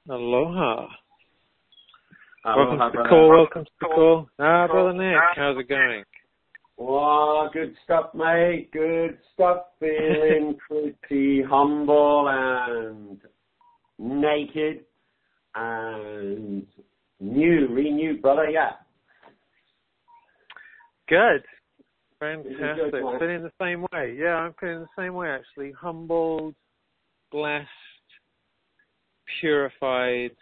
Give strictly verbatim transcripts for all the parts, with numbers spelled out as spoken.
Aloha. Aloha welcome to the brother. call, welcome to the call. Ah, Brother Nick, how's it going? Wow, good stuff, mate. Good stuff. Feeling pretty humble and naked and new, renewed, brother, yeah. Good. Fantastic. Good, feeling the same way. Yeah, I'm feeling the same way, actually. Humbled, blessed, purified,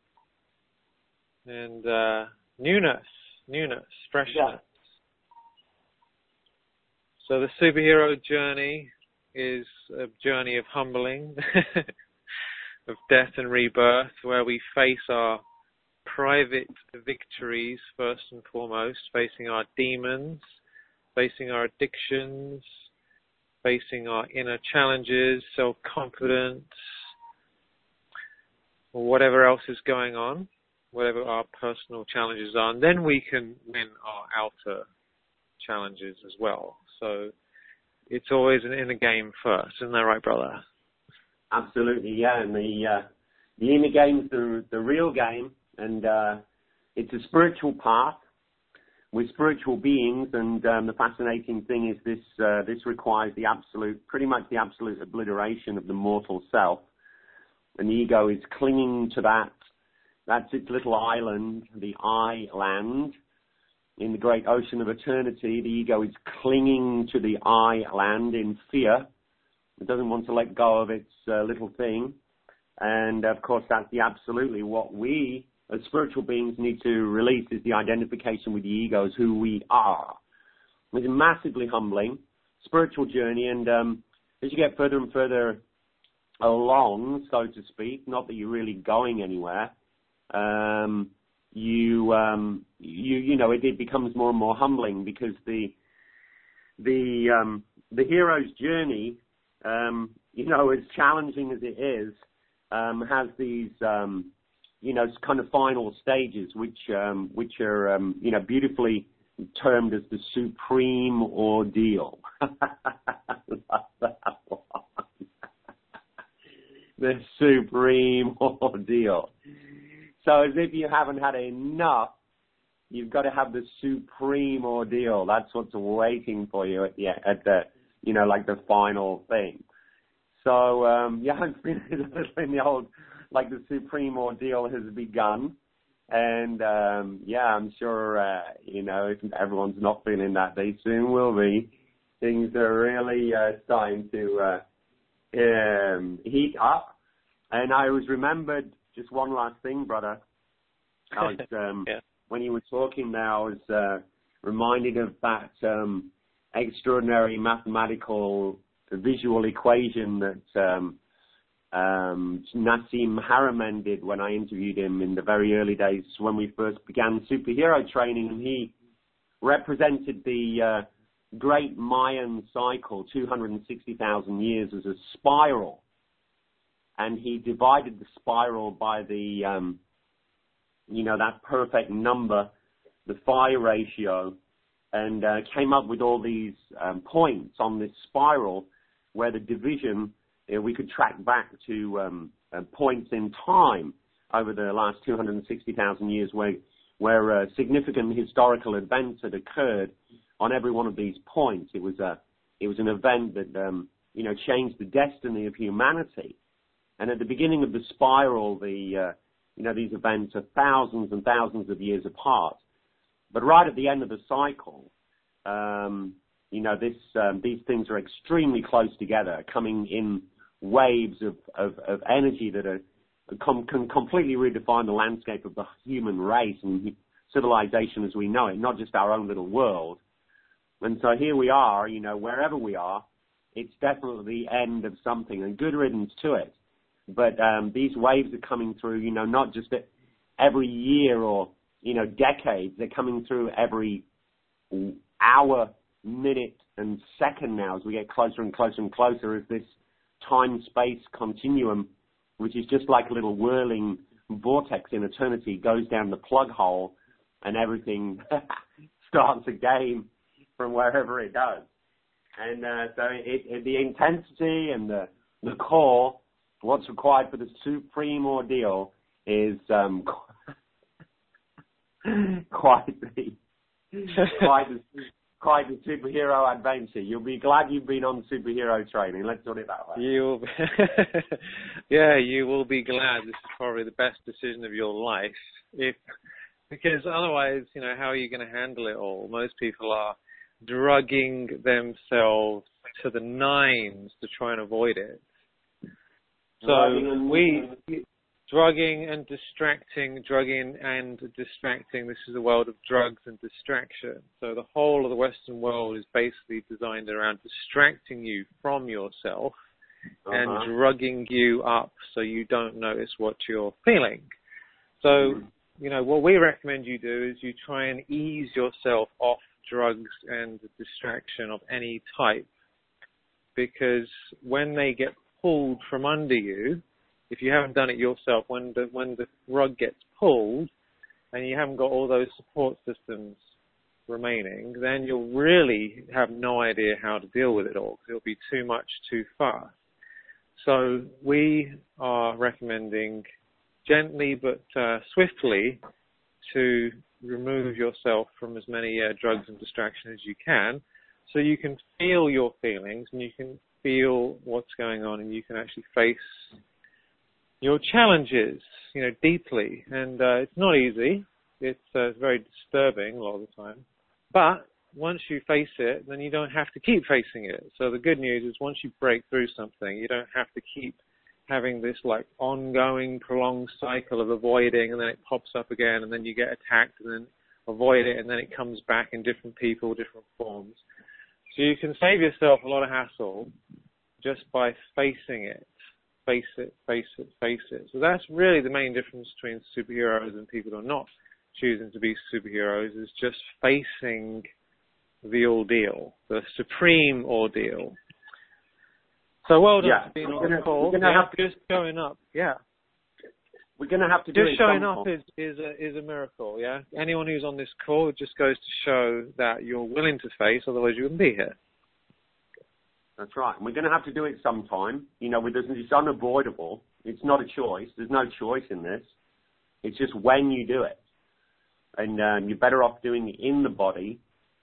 and uh, newness, newness, freshness. Yeah. So the superhero journey is a journey of humbling, of death and rebirth, where we face our private victories first and foremost, facing our demons, facing our addictions, facing our inner challenges, self-confidence, or whatever else is going on, whatever our personal challenges are, and then we can win our outer challenges as well. So it's always an inner game first, isn't that right, brother? Absolutely, yeah. And the uh, the inner game's the the real game, and uh, it's a spiritual path. We're spiritual beings, and um, the fascinating thing is this uh, this requires the absolute, pretty much the absolute obliteration of the mortal self. And the ego is clinging to that. That's its little island, the I land. In the great ocean of eternity, the ego is clinging to the I land in fear. It doesn't want to let go of its uh, little thing. And, of course, that's the absolutely what we, as spiritual beings, need to release is the identification with the ego as who we are. It's a massively humbling spiritual journey. And um, as you get further and further along, so to speak, not that you're really going anywhere, um, you, um, you, you know, it, it becomes more and more humbling because the, the, um, the hero's journey, um, you know, as challenging as it is, um, has these, um, you know, kind of final stages, which, um, which are, um, you know, beautifully termed as the supreme ordeal. The supreme ordeal. So as if you haven't had enough, you've got to have the supreme ordeal. That's what's waiting for you at the, at the you know, like the final thing. So, um, yeah, I'm feeling a little in the old, like the supreme ordeal has begun. And, um, yeah, I'm sure, uh, you know, if everyone's not feeling that, they soon will be. Things are really uh, starting to uh, um, heat up. And I was remembered, just one last thing, brother. I was, um, yeah. When you were talking there, I was uh, reminded of that um, extraordinary mathematical visual equation that um, um, Nassim Haramein did when I interviewed him in the very early days when we first began superhero training. And he represented the uh, great Mayan cycle, two hundred sixty thousand years, as a spiral. And he divided the spiral by the, um, you know, that perfect number, the phi ratio, and uh, came up with all these um, points on this spiral where the division, you know, we could track back to um, uh, points in time over the last two hundred sixty thousand years where, where uh, significant historical events had occurred on every one of these points. It was a, it was an event that, um, you know, changed the destiny of humanity. And at the beginning of the spiral, the, uh, you know, these events are thousands and thousands of years apart. But right at the end of the cycle, um, you know, this, um, these things are extremely close together, coming in waves of, of, of energy that are, com- can completely redefine the landscape of the human race and civilization as we know it, not just our own little world. And so here we are, you know, wherever we are, it's definitely the end of something, and good riddance to it. But um, these waves are coming through, you know, not just every year or, you know, decades. They're coming through every hour, minute, and second now as we get closer and closer and closer as this time-space continuum, which is just like a little whirling vortex in eternity, goes down the plug hole and everything starts again from wherever it does. And uh, so it, it, the intensity and the, the core, what's required for the supreme ordeal is um, quite the quite the quite the superhero adventure. You'll be glad you've been on superhero training. Let's put it that way. You will be yeah, you will be glad. This is probably the best decision of your life, if because otherwise, you know, how are you going to handle it all? Most people are drugging themselves to the nines to try and avoid it. So we, drugging and distracting, drugging and distracting, this is a world of drugs and distraction. So the whole of the Western world is basically designed around distracting you from yourself uh-huh. and drugging you up so you don't notice what you're feeling. So, mm-hmm. you know, what we recommend you do is you try and ease yourself off drugs and distraction of any type, because when they get pulled from under you, if you haven't done it yourself, when the when the rug gets pulled and you haven't got all those support systems remaining, then you'll really have no idea how to deal with it all, because it'll be too much too fast. So we are recommending gently but uh, swiftly to remove yourself from as many uh, drugs and distractions as you can, so you can feel your feelings and you can feel what's going on, and you can actually face your challenges, you know, deeply. And uh, it's not easy. It's uh, very disturbing a lot of the time. But once you face it, then you don't have to keep facing it. So the good news is once you break through something, you don't have to keep having this like ongoing, prolonged cycle of avoiding, and then it pops up again, and then you get attacked, and then avoid it, and then it comes back in different people, different forms. So you can save yourself a lot of hassle just by facing it. Face it, face it, face it. So that's really the main difference between superheroes and people who are not choosing to be superheroes, is just facing the ordeal, the supreme ordeal. So well done yeah. for being we're on gonna, the call. We're gonna yeah, have to, just showing up, yeah. We're going to have to do just it showing sometime. up is, is, a, is a miracle, yeah? Anyone who's on this call, it just goes to show that you're willing to face, otherwise you wouldn't be here. That's right. And we're going to have to do it sometime. You know, it's unavoidable. It's not a choice. There's no choice in this. It's just when you do it. And um, you're better off doing it in the body,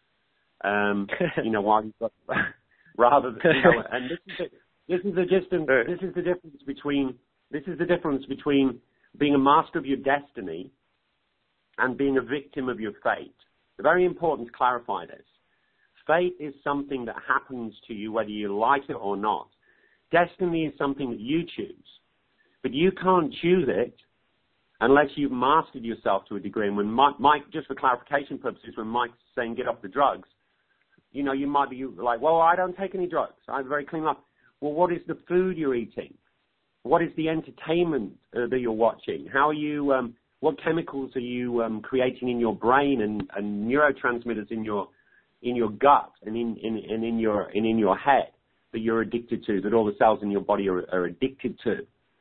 um, you know, while you've got, rather than, you know, and this is the, this is the distance, this is the difference between, this is the difference between being a master of your destiny and being a victim of your fate. It's very important to clarify this. Fate is something that happens to you whether you like it or not. Destiny is something that you choose. But you can't choose it unless you've mastered yourself to a degree. And when Mike, Mike, just for clarification purposes, when Mike's saying get off the drugs, you know, you might be like, well, I don't take any drugs. I'm very clean up. Well, what is the food you're eating? What is the entertainment uh, that you're watching? How are you, um, what chemicals are you um, creating in your brain and, and neurotransmitters in your in your gut and in, in, and in your and in your head that you're addicted to, that all the cells in your body are, are addicted to?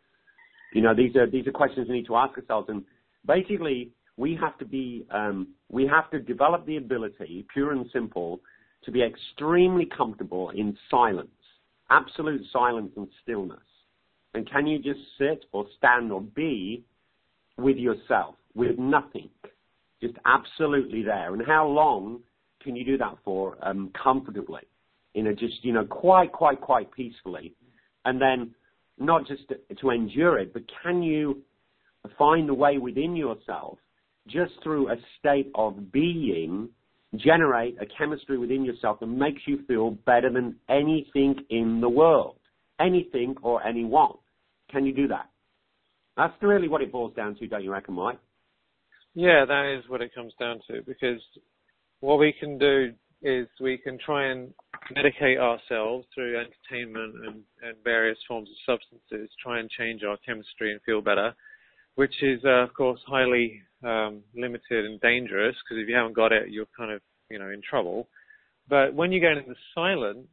You know, these are these are questions we need to ask ourselves. And basically, we have to be um, we have to develop the ability, pure and simple, to be extremely comfortable in silence, absolute silence and stillness. And can you just sit or stand or be with yourself, with nothing, just absolutely there? And how long can you do that for um, comfortably, you know, just, you know, quite, quite, quite peacefully? And then not just to, to endure it, but can you find a way within yourself, just through a state of being, generate a chemistry within yourself that makes you feel better than anything in the world, anything or anyone? Can you do that? That's really what it boils down to, don't you reckon, Mike? Yeah, that is what it comes down to, because what we can do is we can try and medicate ourselves through entertainment and, and various forms of substances, try and change our chemistry and feel better, which is, uh, of course, highly um, limited and dangerous, because if you haven't got it, you're kind of, you know, in trouble. But when you get into silence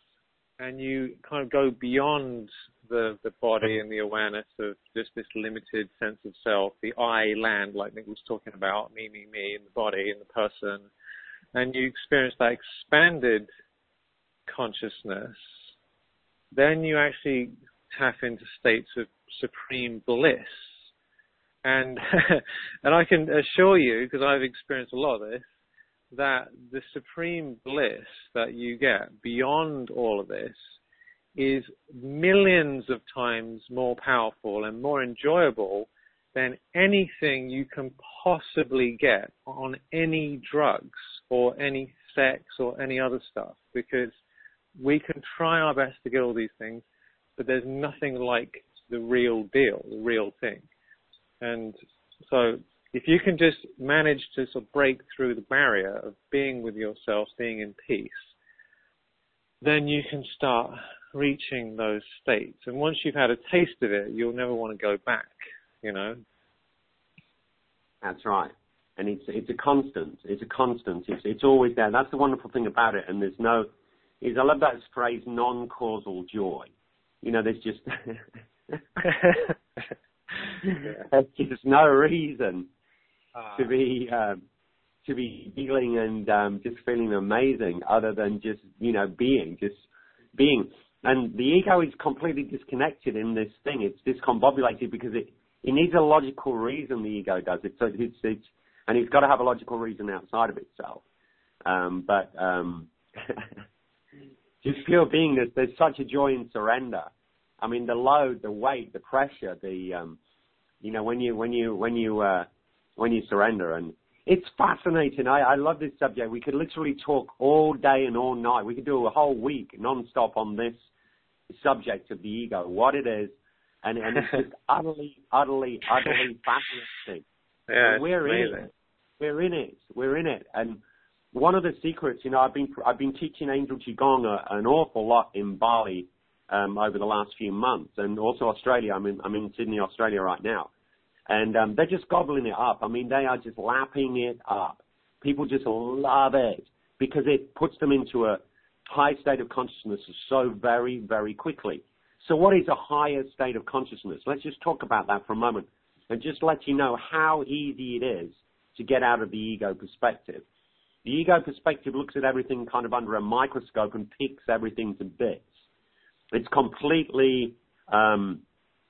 and you kind of go beyond the, the body and the awareness of just this limited sense of self, the I land, like Nick was talking about, me, me, me, in the body, in the person, and you experience that expanded consciousness, then you actually tap into states of supreme bliss, And and I can assure you, because I've experienced a lot of this, that the supreme bliss that you get beyond all of this is millions of times more powerful and more enjoyable than anything you can possibly get on any drugs or any sex or any other stuff, because we can try our best to get all these things, but there's nothing like the real deal, the real thing. And so if you can just manage to sort of break through the barrier of being with yourself, being in peace, then you can start reaching those states. And once you've had a taste of it, you'll never want to go back, you know? That's right. And it's it's a constant. It's a constant. It's it's always there. That's the wonderful thing about it. And there's no, is I love that phrase, non-causal joy. You know, there's just, there's just no reason uh. to be um, to be feeling and um, just feeling amazing other than just, you know, being, just being. And the ego is completely disconnected in this thing. It's discombobulated because it, it needs a logical reason, the ego does it. So it's, it's and it's got to have a logical reason outside of itself. Um, but um, just pure beingness, there's such a joy in surrender. I mean, the load, the weight, the pressure, the um, you know, when you when you when you uh, when you surrender, and it's fascinating. I, I love this subject. We could literally talk all day and all night. We could do a whole week non-stop on this subject of the ego, what it is, and, and it's just utterly, utterly, utterly fascinating. Yeah, it's we're amazing. in it. We're in it. We're in it. And one of the secrets, you know, I've been I've been teaching Angel Qigong a, an awful lot in Bali um, over the last few months, and also Australia. I'm in I'm in Sydney, Australia right now, and um, they're just gobbling it up. I mean, they are just lapping it up. People just love it because it puts them into a high state of consciousness so very, very quickly. So what is a higher state of consciousness? Let's just talk about that for a moment and just let you know how easy it is to get out of the ego perspective. The ego perspective looks at everything kind of under a microscope and picks everything to bits. It's completely um,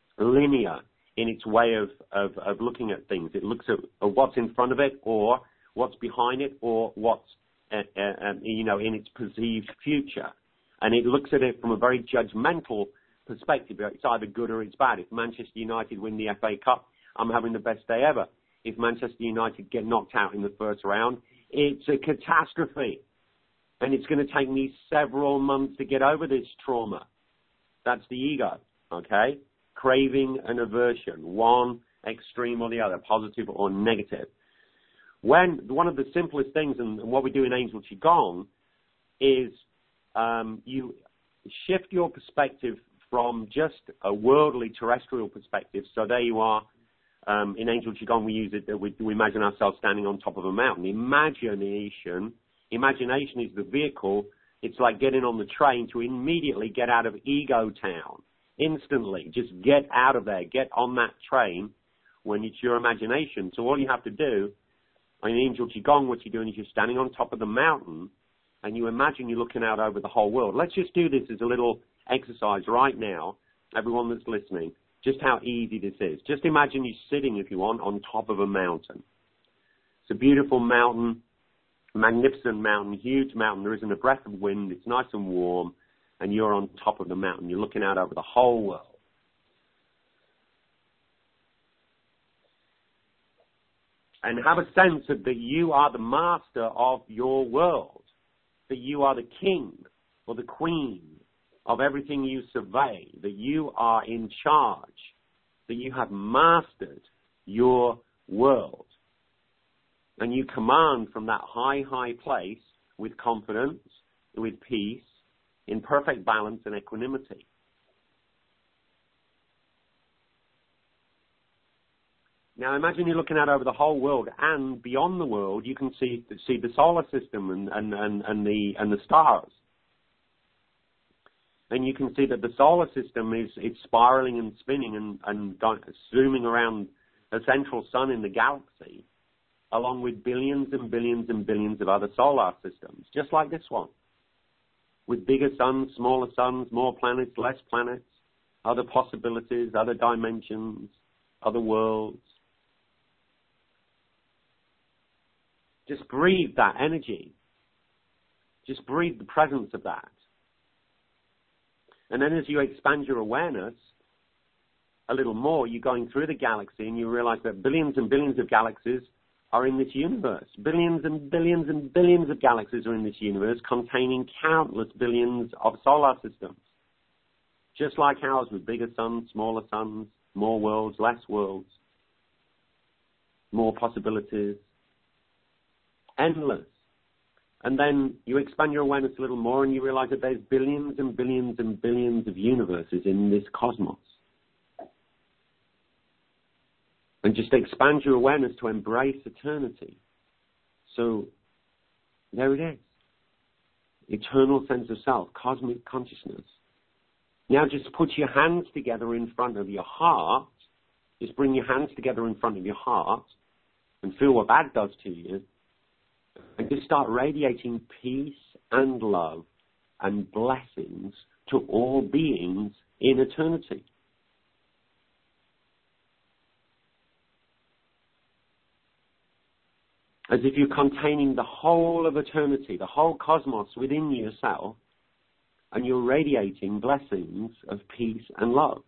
linear in its way of, of, of looking at things. It looks at, at what's in front of it or what's behind it or what's Uh, uh, you know, in its perceived future. And it looks at it from a very judgmental perspective. It's either good or it's bad. If Manchester United win the F A Cup, I'm having the best day ever. If Manchester United get knocked out in the first round, it's a catastrophe. And it's going to take me several months to get over this trauma. That's the ego, okay? Craving and aversion, one extreme or the other, positive or negative. When one of the simplest things, and what we do in Angel Qigong, is um, you shift your perspective from just a worldly, terrestrial perspective. So there you are. Um, in Angel Qigong, we use it that we, we imagine ourselves standing on top of a mountain. Imagination, imagination is the vehicle. It's like getting on the train to immediately get out of ego town. Instantly, just get out of there. Get on that train when it's your imagination. So all you have to do, in Angel Qigong, what you're doing is you're standing on top of the mountain and you imagine you're looking out over the whole world. Let's just do this as a little exercise right now, everyone that's listening, just how easy this is. Just imagine you're sitting, if you want, on top of a mountain. It's a beautiful mountain, magnificent mountain, huge mountain. There isn't a breath of wind. It's nice and warm, and you're on top of the mountain. You're looking out over the whole world. And have a sense of that you are the master of your world, that you are the king or the queen of everything you survey, that you are in charge, that you have mastered your world. And you command from that high, high place with confidence, with peace, in perfect balance and equanimity. Now imagine you're looking out over the whole world, and beyond the world you can see see the solar system and, and, and, and the and the stars. And you can see that the solar system is it's spiraling and spinning and, and zooming around a central sun in the galaxy, along with billions and billions and billions of other solar systems, just like this one, with bigger suns, smaller suns, more planets, less planets, other possibilities, other dimensions, other worlds. Just breathe that energy. Just breathe the presence of that. And then as you expand your awareness a little more, you're going through the galaxy and you realize that billions and billions of galaxies are in this universe. Billions and billions and billions of galaxies are in this universe, containing countless billions of solar systems. Just like ours, with bigger suns, smaller suns, more worlds, less worlds, more possibilities. Endless. And then you expand your awareness a little more and you realize that there's billions and billions and billions of universes in this cosmos. And just expand your awareness to embrace eternity. So there it is. Eternal sense of self, cosmic consciousness. Now just put your hands together in front of your heart. Just bring your hands together in front of your heart and feel what that does to you. And just start radiating peace and love and blessings to all beings in eternity. As if you're containing the whole of eternity, the whole cosmos within yourself, and you're radiating blessings of peace and love.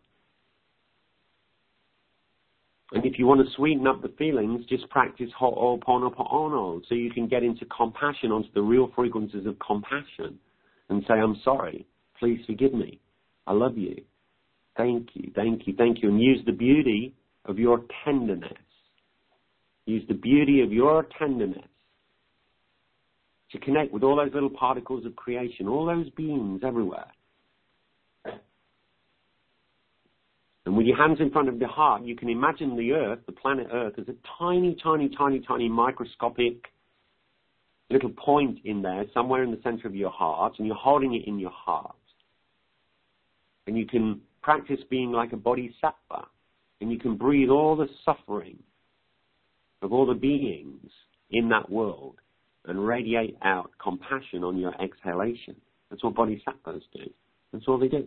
And if you want to sweeten up the feelings, just practice Ho'oponopono so you can get into compassion, onto the real frequencies of compassion, and say, I'm sorry, please forgive me, I love you, thank you, thank you, thank you, and use the beauty of your tenderness. Use the beauty of your tenderness to connect with all those little particles of creation, all those beings everywhere. And with your hands in front of the heart, you can imagine the Earth, the planet Earth, as a tiny, tiny, tiny, tiny microscopic little point in there, somewhere in the center of your heart, and you're holding it in your heart. And you can practice being like a bodhisattva, and you can breathe all the suffering of all the beings in that world and radiate out compassion on your exhalation. That's what bodhisattvas do. That's all they do.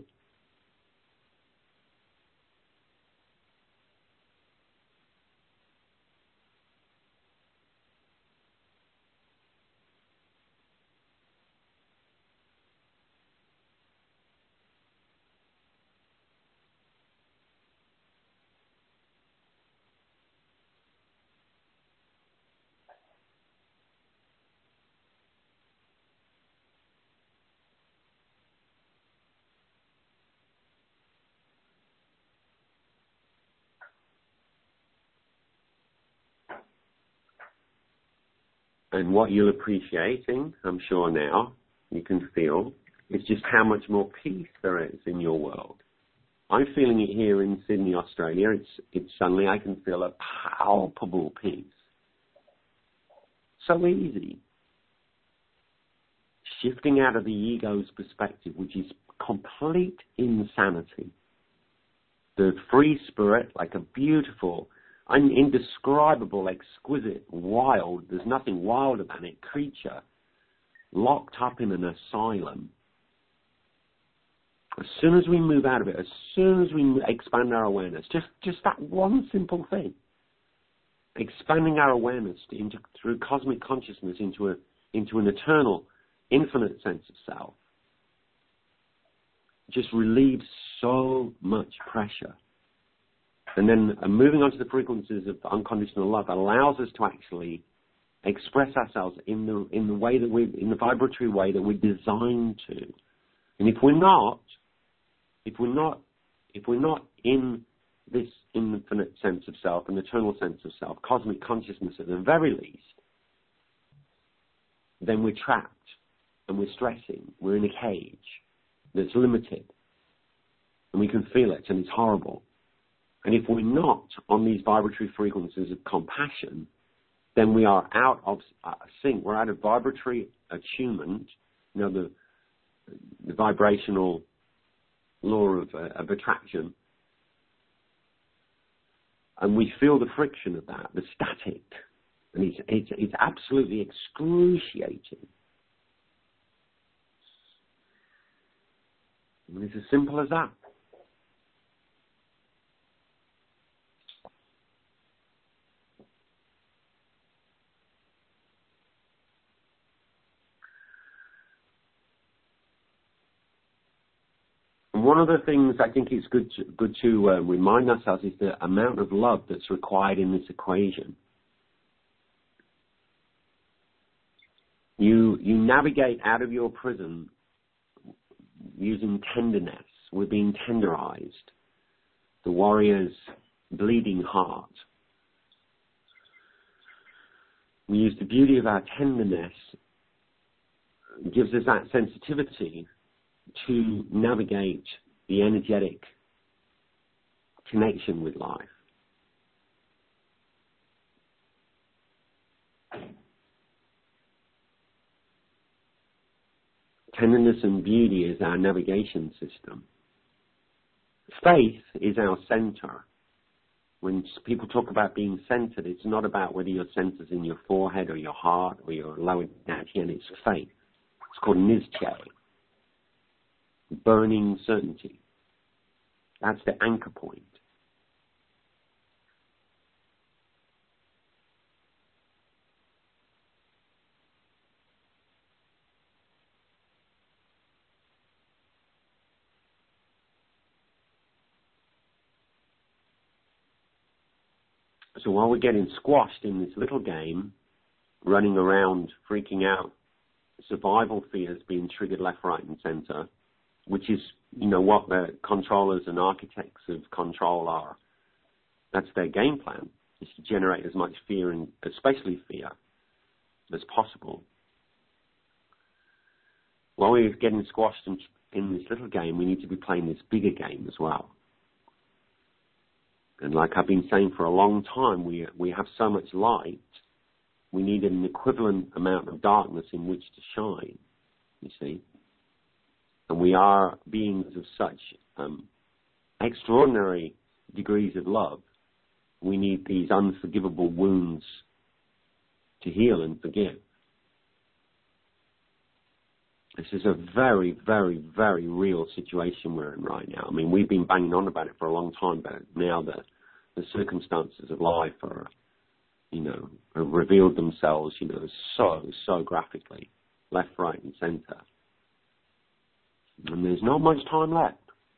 And what you're appreciating, I'm sure now, you can feel, is just how much more peace there is in your world. I'm feeling it here in Sydney, Australia. It's, it's suddenly I can feel a palpable peace. So easy. Shifting out of the ego's perspective, which is complete insanity. The free spirit, like a beautiful, an indescribable, exquisite, wild, there's nothing wilder than it, creature, locked up in an asylum. As soon as we move out of it, as soon as we expand our awareness, just, just that one simple thing, expanding our awareness to, into, through cosmic consciousness into, a, into an eternal, infinite sense of self, just relieves so much pressure. And then uh, moving on to the frequencies of unconditional love allows us to actually express ourselves in the in the way that we in the vibratory way that we're designed to. And if we're not, if we're not, if we're not in this infinite sense of self, an eternal sense of self, cosmic consciousness at the very least, then we're trapped and we're stressing. We're in a cage that's limited, and we can feel it, and it's horrible. And if we're not on these vibratory frequencies of compassion, then we are out of uh, sync. We're out of vibratory attunement, you know, the, the vibrational law of, uh, of attraction. And we feel the friction of that, the static. And it's, it's, it's absolutely excruciating. And it's as simple as that. And one of the things I think is good to, good to uh, remind ourselves is the amount of love that's required in this equation. You you navigate out of your prison using tenderness. We're being tenderized. The warrior's bleeding heart. We use the beauty of our tenderness. It gives us that sensitivity to navigate the energetic connection with life. Tenderness and beauty is our navigation system. Faith is our center. When people talk about being centered, it's not about whether your center's in your forehead or your heart or your lower dantian. It's faith. It's called nizche. Burning certainty. That's the anchor point. So while we're getting squashed in this little game, running around, freaking out, survival fears being triggered left, right, and center, which is, you know, what the controllers and architects of control are. That's their game plan, is to generate as much fear, and especially fear, as possible. While we're getting squashed in, in this little game, we need to be playing this bigger game as well. And like I've been saying for a long time, we we have so much light, we need an equivalent amount of darkness in which to shine, you see. And we are beings of such um, extraordinary degrees of love. We need these unforgivable wounds to heal and forgive. This is a very, very, very real situation we're in right now. I mean, we've been banging on about it for a long time, but now the, the circumstances of life are, you know, have revealed themselves, you know, so, so graphically, left, right, and center. And there's not much time left.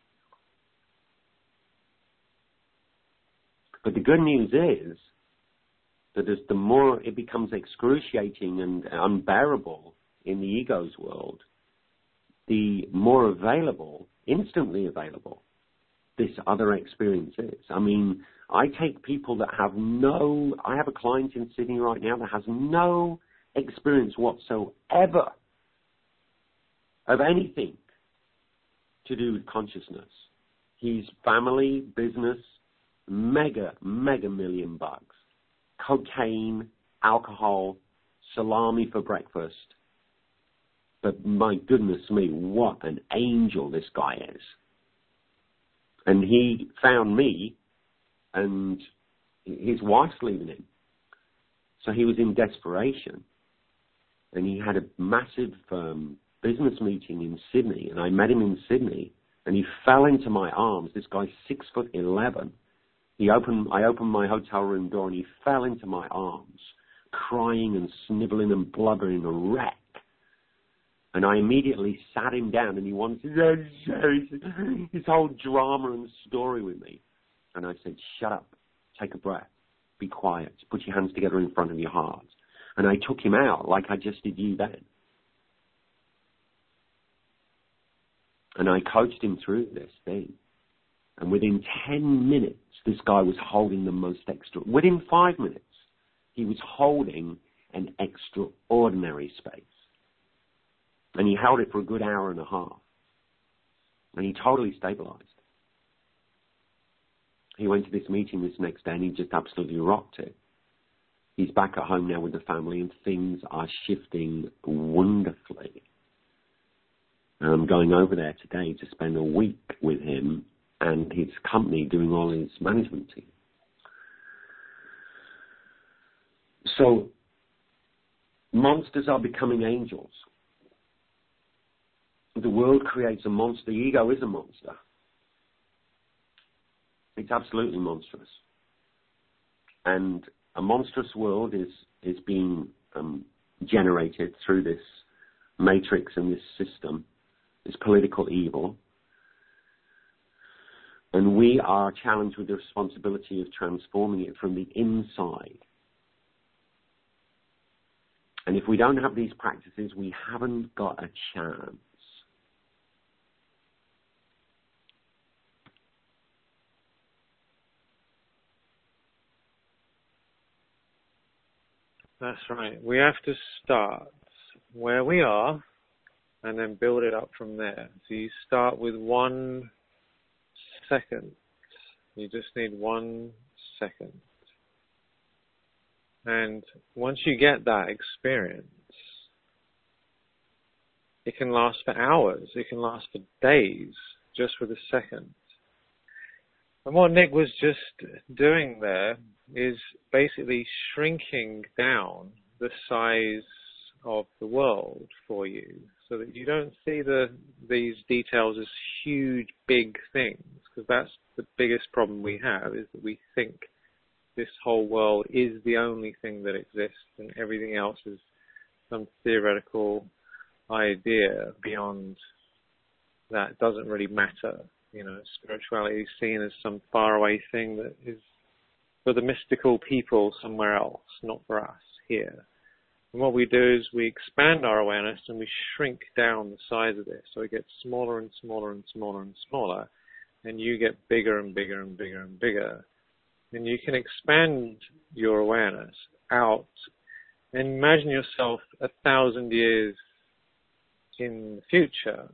But the good news is that as the more it becomes excruciating and unbearable in the ego's world, the more available, instantly available, this other experience is. I mean, I take people that have no, I have a client in Sydney right now that has no experience whatsoever of anything to do with consciousness. He's family, business, mega, mega million bucks. Cocaine, alcohol, salami for breakfast. But my goodness me, what an angel this guy is. And he found me, and his wife's leaving him. So he was in desperation. And he had a massive um, business meeting in Sydney, and I met him in Sydney, and he fell into my arms. This guy's six foot eleven. He opened, I opened my hotel room door, and he fell into my arms, crying and sniveling and blubbering a wreck. And I immediately sat him down, and he wanted to share his whole drama and story with me. And I said, shut up, take a breath, be quiet, put your hands together in front of your heart. And I took him out like I just did you then. And I coached him through this thing. And within ten minutes, this guy was holding the most extra, within five minutes, he was holding an extraordinary space. And he held it for a good hour and a half. And he totally stabilized. He went to this meeting this next day, and he just absolutely rocked it. He's back at home now with the family, and things are shifting wonderfully. And I'm going over there today to spend a week with him and his company doing all his management team. So monsters are becoming angels. The world creates a monster. The ego is a monster. It's absolutely monstrous. And a monstrous world is, is being um, generated through this matrix and this system, this political evil. And we are challenged with the responsibility of transforming it from the inside. And if we don't have these practices, we haven't got a chance. That's right. We have to start where we are and then build it up from there. So you start with one second. You just need one second. And once you get that experience, it can last for hours. It can last for days, just with a second. And what Nick was just doing there is basically shrinking down the size of the world for you, so that you don't see the these details as huge, big things, because that's the biggest problem we have, is that we think this whole world is the only thing that exists and everything else is some theoretical idea beyond that. Doesn't really matter. You know, spirituality is seen as some faraway thing that is for the mystical people somewhere else, not for us here. And what we do is we expand our awareness and we shrink down the size of this, so it gets smaller and smaller and smaller and smaller, and you get bigger and bigger and bigger and bigger. And you can expand your awareness out and imagine yourself a thousand years in the future,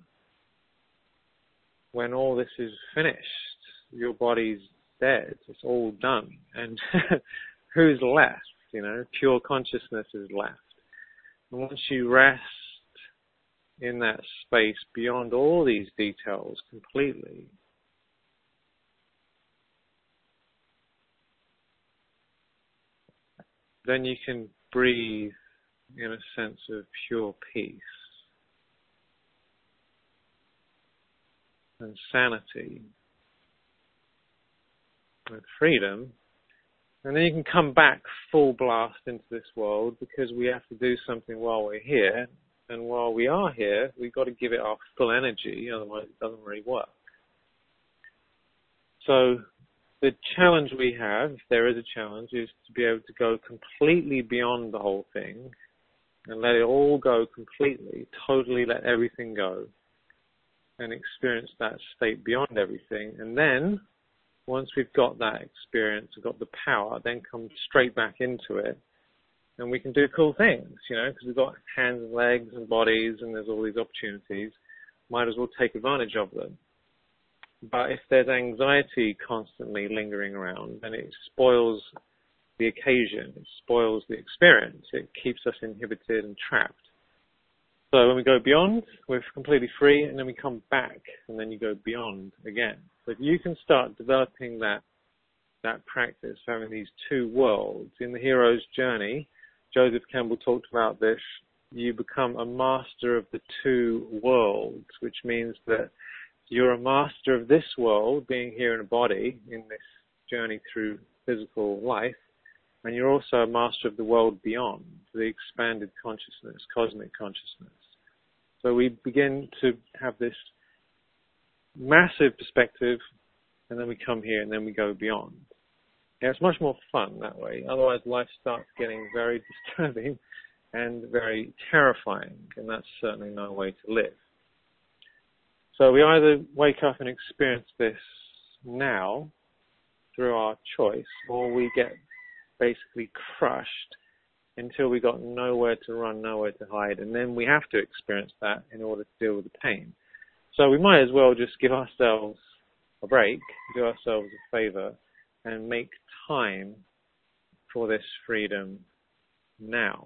when all this is finished. Your body's dead, it's all done, and who's left? You know, pure consciousness is left. And once you rest in that space beyond all these details completely, then you can breathe in a sense of pure peace and sanity and freedom. And then you can come back full blast into this world, because we have to do something while we're here. And while we are here, we've got to give it our full energy, otherwise it doesn't really work. So the challenge we have, if there is a challenge, is to be able to go completely beyond the whole thing and let it all go completely, totally let everything go and experience that state beyond everything. And then once we've got that experience, we've got the power, then come straight back into it, and we can do cool things, you know, because we've got hands and legs and bodies, and there's all these opportunities. Might as well take advantage of them. But if there's anxiety constantly lingering around, then it spoils the occasion, it spoils the experience, it keeps us inhibited and trapped. So when we go beyond, we're completely free, and then we come back, and then you go beyond again. So if you can start developing that that practice, having these two worlds, in the hero's journey, Joseph Campbell talked about this, you become a master of the two worlds, which means that you're a master of this world, being here in a body, in this journey through physical life, and you're also a master of the world beyond, the expanded consciousness, cosmic consciousness. So we begin to have this massive perspective, and then we come here, and then we go beyond. Yeah, it's much more fun that way. Otherwise, life starts getting very disturbing and very terrifying, and that's certainly no way to live. So we either wake up and experience this now through our choice, or we get basically crushed until we got nowhere to run, nowhere to hide, and then we have to experience that in order to deal with the pain. So we might as well just give ourselves a break, do ourselves a favor, and make time for this freedom now.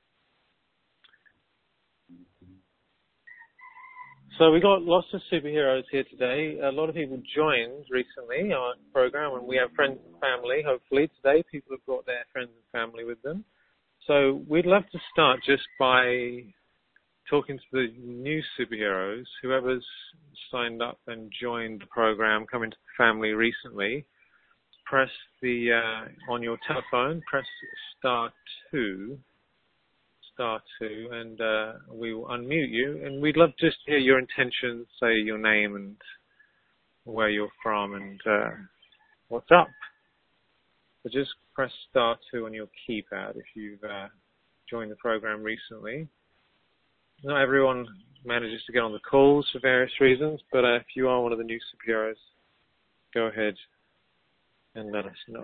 So we got lots of superheroes here today. A lot of people joined recently our program, and we have friends and family. Hopefully today people have brought their friends and family with them. So we'd love to start just by talking to the new superheroes. Whoever's signed up and joined the program, come into the family recently, press the, uh, on your telephone, press star two, star two, and uh, we will unmute you. And we'd love just to hear your intentions, say your name and where you're from and uh, what's up. So just press star two on your keypad if you've uh, joined the program recently. Not everyone manages to get on the calls for various reasons, but uh, if you are one of the new superheroes, go ahead and let us know.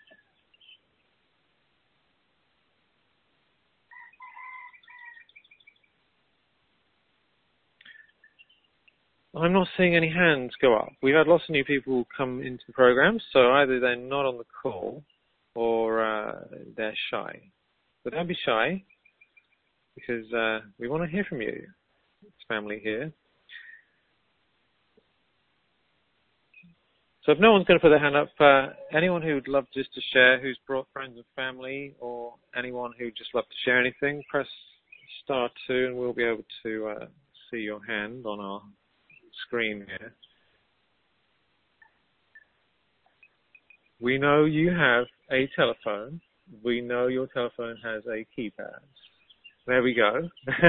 I'm not seeing any hands go up. We've had lots of new people come into the program, so either they're not on the call or uh, they're shy. But don't be shy, because uh, we want to hear from you. It's family here. So if no one's going to put their hand up, uh, anyone who would love just to share, who's brought friends and family, or anyone who would just love to share anything, press star two and we'll be able to uh, see your hand on our screen here. We know you have a telephone. We know your telephone has a keypad. There we go.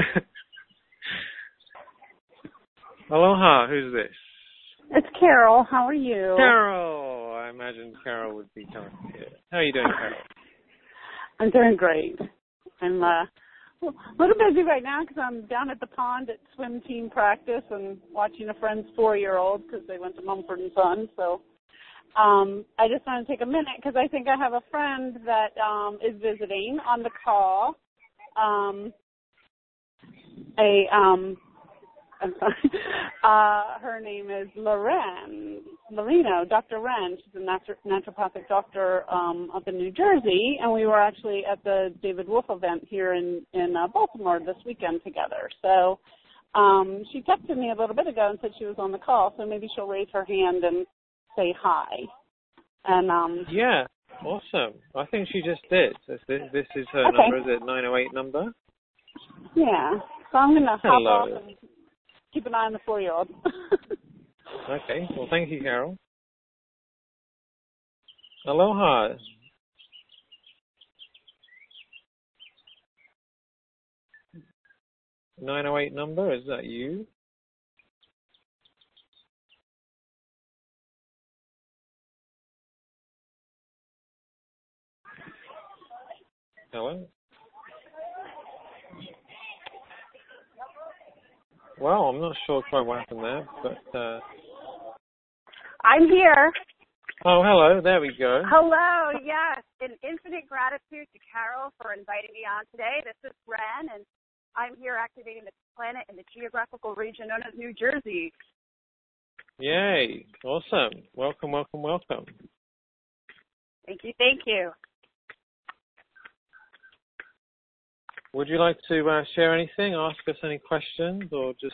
Aloha, who's this? It's Carol. How are you? Carol. I imagined Carol would be coming here. How are you doing, Carol? I'm doing great. I'm uh, a little busy right now because I'm down at the pond at swim team practice and watching a friend's four-year-old because they went to Mumford and Sons. So um, I just want to take a minute because I think I have a friend that um, is visiting on the call. Um, a um, I'm sorry. Uh, her name is Loren, Loreno, Doctor Wren. She's a natu- naturopathic doctor um, up in New Jersey, and we were actually at the David Wolf event here in, in uh, Baltimore this weekend together. So um, she texted me a little bit ago and said she was on the call, so maybe she'll raise her hand and say hi. And um, Yeah, awesome. I think she just did. This, this is her okay. number. Is it nine oh eight number? Yeah. So I'm going to hop Hello. off and keep an eye on the four-year-old. Okay. Well, thank you, Carol. Aloha. nine oh eight number, is that you? Hello? Well, I'm not sure quite what happened there, but... Uh... I'm here. Oh, hello. There we go. Hello, yes. An infinite gratitude to Carol for inviting me on today. This is Ren, and I'm here activating the planet in the geographical region known as New Jersey. Yay. Awesome. Welcome, welcome, welcome. Thank you, thank you. Would you like to uh, share anything, ask us any questions, or just...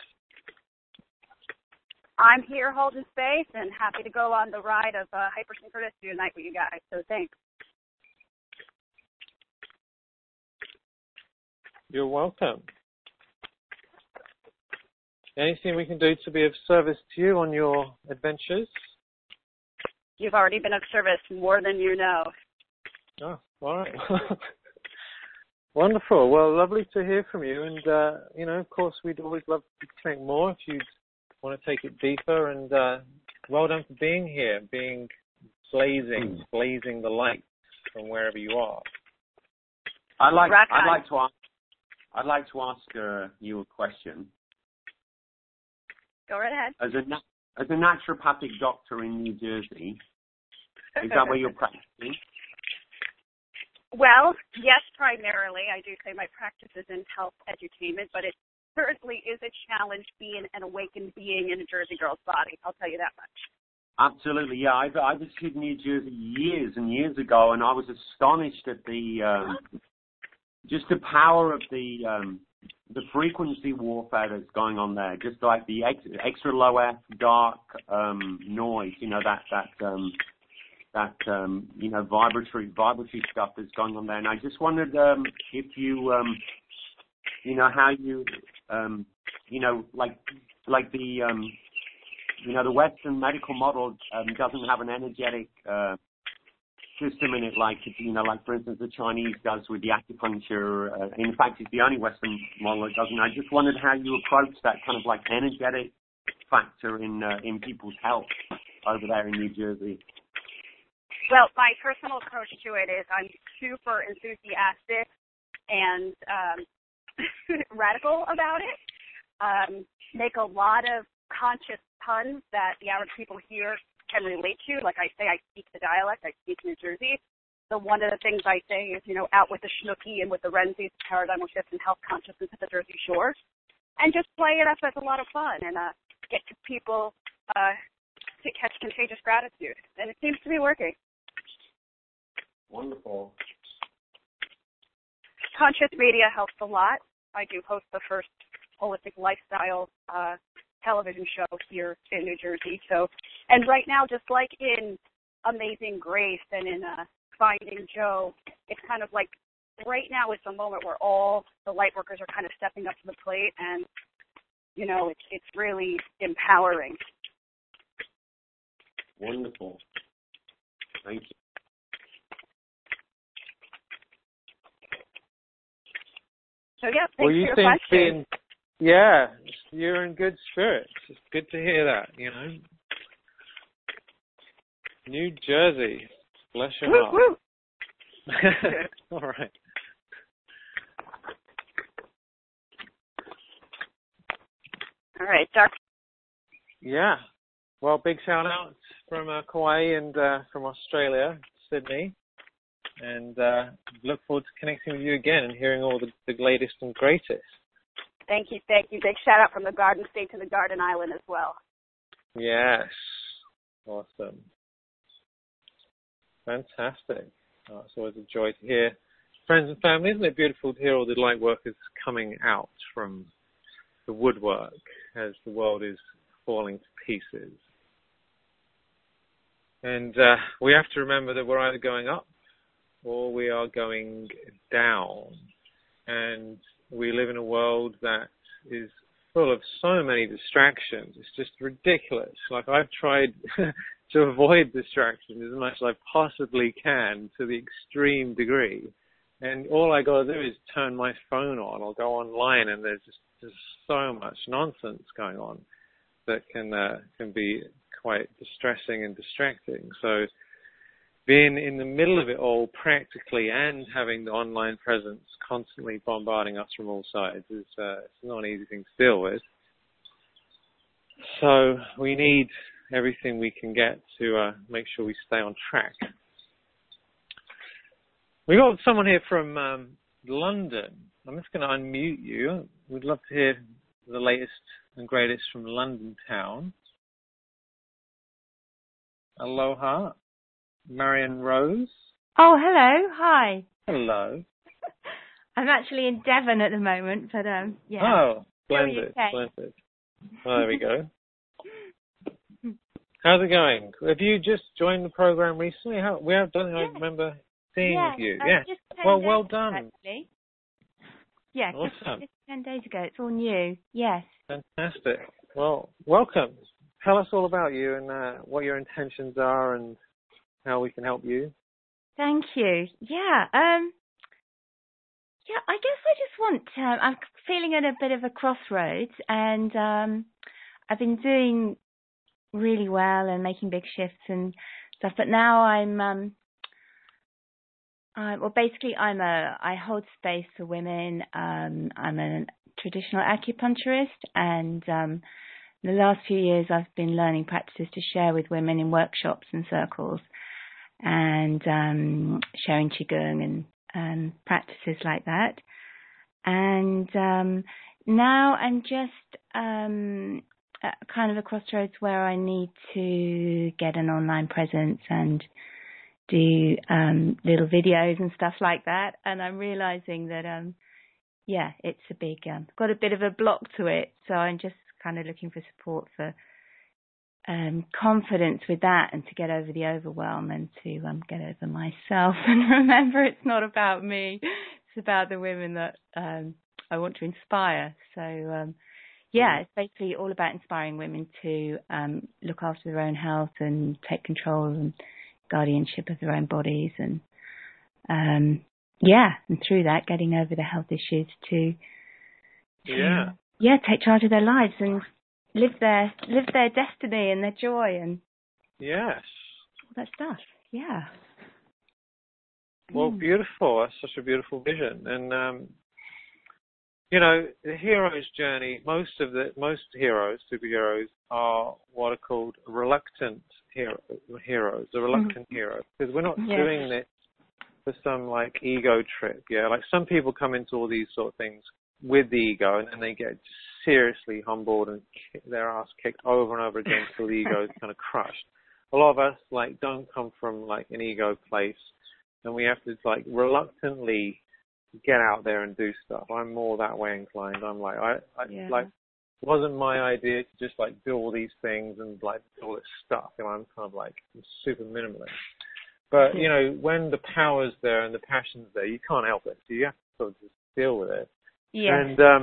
I'm here holding space and happy to go on the ride of uh, hypersynchronicity tonight with you guys, so thanks. You're welcome. Anything we can do to be of service to you on your adventures? You've already been of service more than you know. Oh, all right. Wonderful. Well, lovely to hear from you. And, uh, you know, of course, we'd always love to connect more if you'd want to take it deeper. And uh, well done for being here, being blazing, blazing the light from wherever you are. I'd like, Rock I'd on. like to ask, I'd like to ask uh, you a question. Go right ahead. As a na- as a naturopathic doctor in New Jersey, is that where you're practicing? Well, yes, primarily. I do say my practice is in health edutainment, but it certainly is a challenge being an awakened being in a Jersey girl's body. I'll tell you that much. Absolutely, yeah. I, I visited New Jersey years and years ago, and I was astonished at the um, just the power of the um, the frequency warfare that's going on there. Just like the ex- extra low F dark um, noise, you know, that that. Um, that, um, you know, vibratory, vibratory stuff that's going on there. And I just wondered um, if you, um, you know, how you, um, you know, like, like the, um, you know, the Western medical model um, doesn't have an energetic uh, system in it, like, you know, like, for instance, the Chinese does with the acupuncture. Uh, in fact, it's the only Western model that doesn't. I just wondered how you approach that kind of, like, energetic factor in uh, in people's health. over there in New Jersey? Well, my personal approach to it is I'm super enthusiastic and um, radical about it. Um, make a lot of conscious puns that the average people here can relate to. Like I say, I speak the dialect. I speak New Jersey. So one of the things I say is, you know, out with the Schnooky and with the Renzies, paradigm shift and health consciousness at the Jersey Shore. And just play it up as a lot of fun and uh, get people uh, to catch contagious gratitude. And it seems to be working. Wonderful. Conscious media helps a lot. I do host the first holistic lifestyle uh, television show here in New Jersey. So, and right now, just like in Amazing Grace and in uh, Finding Joe, it's kind of like right now is the moment where all the light workers are kind of stepping up to the plate, and you know, it's it's really empowering. Wonderful. Thank you. So yeah, thanks well, you for your seem question. to be in, yeah, you're in good spirits. It's good to hear that, you know. New Jersey, bless your Woo, heart. woo. All right. All right, Doc. Yeah. Well, big shout out from uh, Kauai and uh, from Australia, Sydney. And uh, look forward to connecting with you again and hearing all the, the latest and greatest. Thank you, thank you. Big shout out from the Garden State to the Garden Island as well. Yes. Awesome. Fantastic. Oh, it's always a joy to hear friends and family. Isn't it beautiful to hear all the light workers coming out from the woodwork as the world is falling to pieces? And uh, we have to remember that we're either going up or we are going down. And we live in a world that is full of so many distractions. It's just ridiculous. Like, I've tried to avoid distractions as much as I possibly can to the extreme degree. And all I got to do is turn my phone on or go online, and there's just there's so much nonsense going on that can uh, can be quite distressing and distracting. So being in the middle of it all practically and having the online presence constantly bombarding us from all sides is uh, it's not an easy thing to deal with. So we need everything we can get to uh, make sure we stay on track. We got someone here from um, London. I'm just going to unmute you. We'd love to hear the latest and greatest from London town. Aloha. Marion Rose. Oh, hello. Hi. Hello. I'm actually in Devon at the moment, but um, yeah. Oh, splendid, splendid. Oh, there we go. How's it going? Have you just joined the program recently? How, we have done. Yes. I remember seeing yeah, you. uh, Yeah. Just Well, days well ago, done. Actually. Yeah, awesome. just, just ten days ago. It's all new. Yes. Fantastic. Well, welcome. Tell us all about you and uh, what your intentions are and how we can help you. Thank you. Yeah. Um. Yeah. I guess I just want. Um, I'm feeling at a bit of a crossroads, and um, I've been doing really well and making big shifts and stuff, but now I'm. Um, I, well, basically, I'm a. I hold space for women. Um, I'm a traditional acupuncturist, and um, in the last few years, I've been learning practices to share with women in workshops and circles, and um, sharing qigong and, and practices like that. And um, now I'm just um, at kind of a crossroads where I need to get an online presence and do um, little videos and stuff like that. And I'm realizing that, um, yeah, it's a big, um, got a bit of a block to it. So I'm just kind of looking for support for Um, confidence with that, and to get over the overwhelm, and to um, get over myself and remember it's not about me, it's about the women that um, I want to inspire. So um, yeah, it's basically all about inspiring women to um, look after their own health and take control and guardianship of their own bodies, and um, yeah, and through that getting over the health issues to, to yeah yeah take charge of their lives and live their live their destiny and their joy. And Yes. All that stuff. Yeah. Well, Mm. beautiful. That's such a beautiful vision. And, um, you know, the hero's journey, most of the, most heroes, superheroes, are what are called reluctant hero, heroes, a reluctant Mm-hmm. hero. Because we're not Yeah. doing this for some, like, ego trip, yeah? Like, some people come into all these sort of things with the ego, and then they get seriously humbled and kick their ass kicked over and over again until the ego is kind of crushed. A lot of us, like, don't come from, like, an ego place, and we have to, like, reluctantly get out there and do stuff. I'm more that way inclined. I'm like, I, I Yeah. like, it wasn't my idea to just, like, do all these things and, like, do all this stuff. You know, I'm kind of, like, I'm super minimalist. But, you know, when the power's there and the passion's there, you can't help it. So you have to sort of just deal with it. Yeah. And um,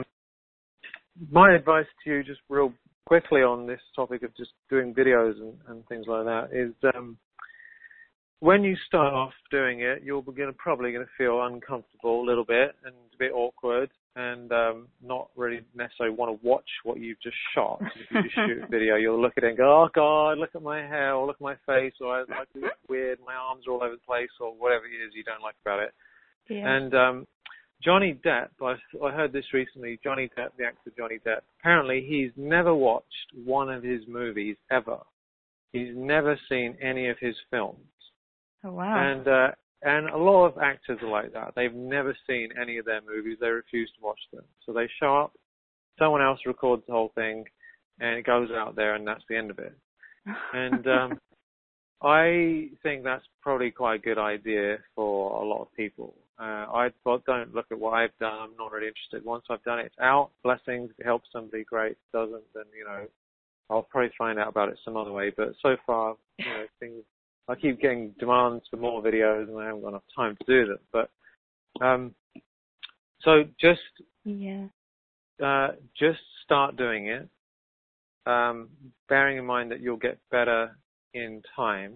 my advice to you, just real quickly on this topic of just doing videos and, and things like that, is um, when you start off doing it, you're gonna, probably going to feel uncomfortable a little bit and a bit awkward and um, not really necessarily want to watch what you've just shot. If you just shoot a video, you'll look at it and go, oh, God, look at my hair, or look at my face, or I like it looks weird, my arms are all over the place, or whatever it is you don't like about it. Yeah. And um, Johnny Depp, I, I heard this recently, Johnny Depp, the actor Johnny Depp, apparently he's never watched one of his movies ever. He's never seen any of his films. Oh, wow. And uh, and a lot of actors are like that. They've never seen any of their movies. They refuse to watch them. So they show up, someone else records the whole thing, and it goes out there, and that's the end of it. And um, I think that's probably quite a good idea for a lot of people. Uh, I well, don't look at what I've done. I'm not really interested. Once I've done it, it's out. Blessings. If it helps somebody, great. If it doesn't, then, you know, I'll probably find out about it some other way. But so far, you know, things, I keep getting demands for more videos, and I haven't got enough time to do them. But um, so just Yeah. uh, just start doing it, um, bearing in mind that you'll get better in time,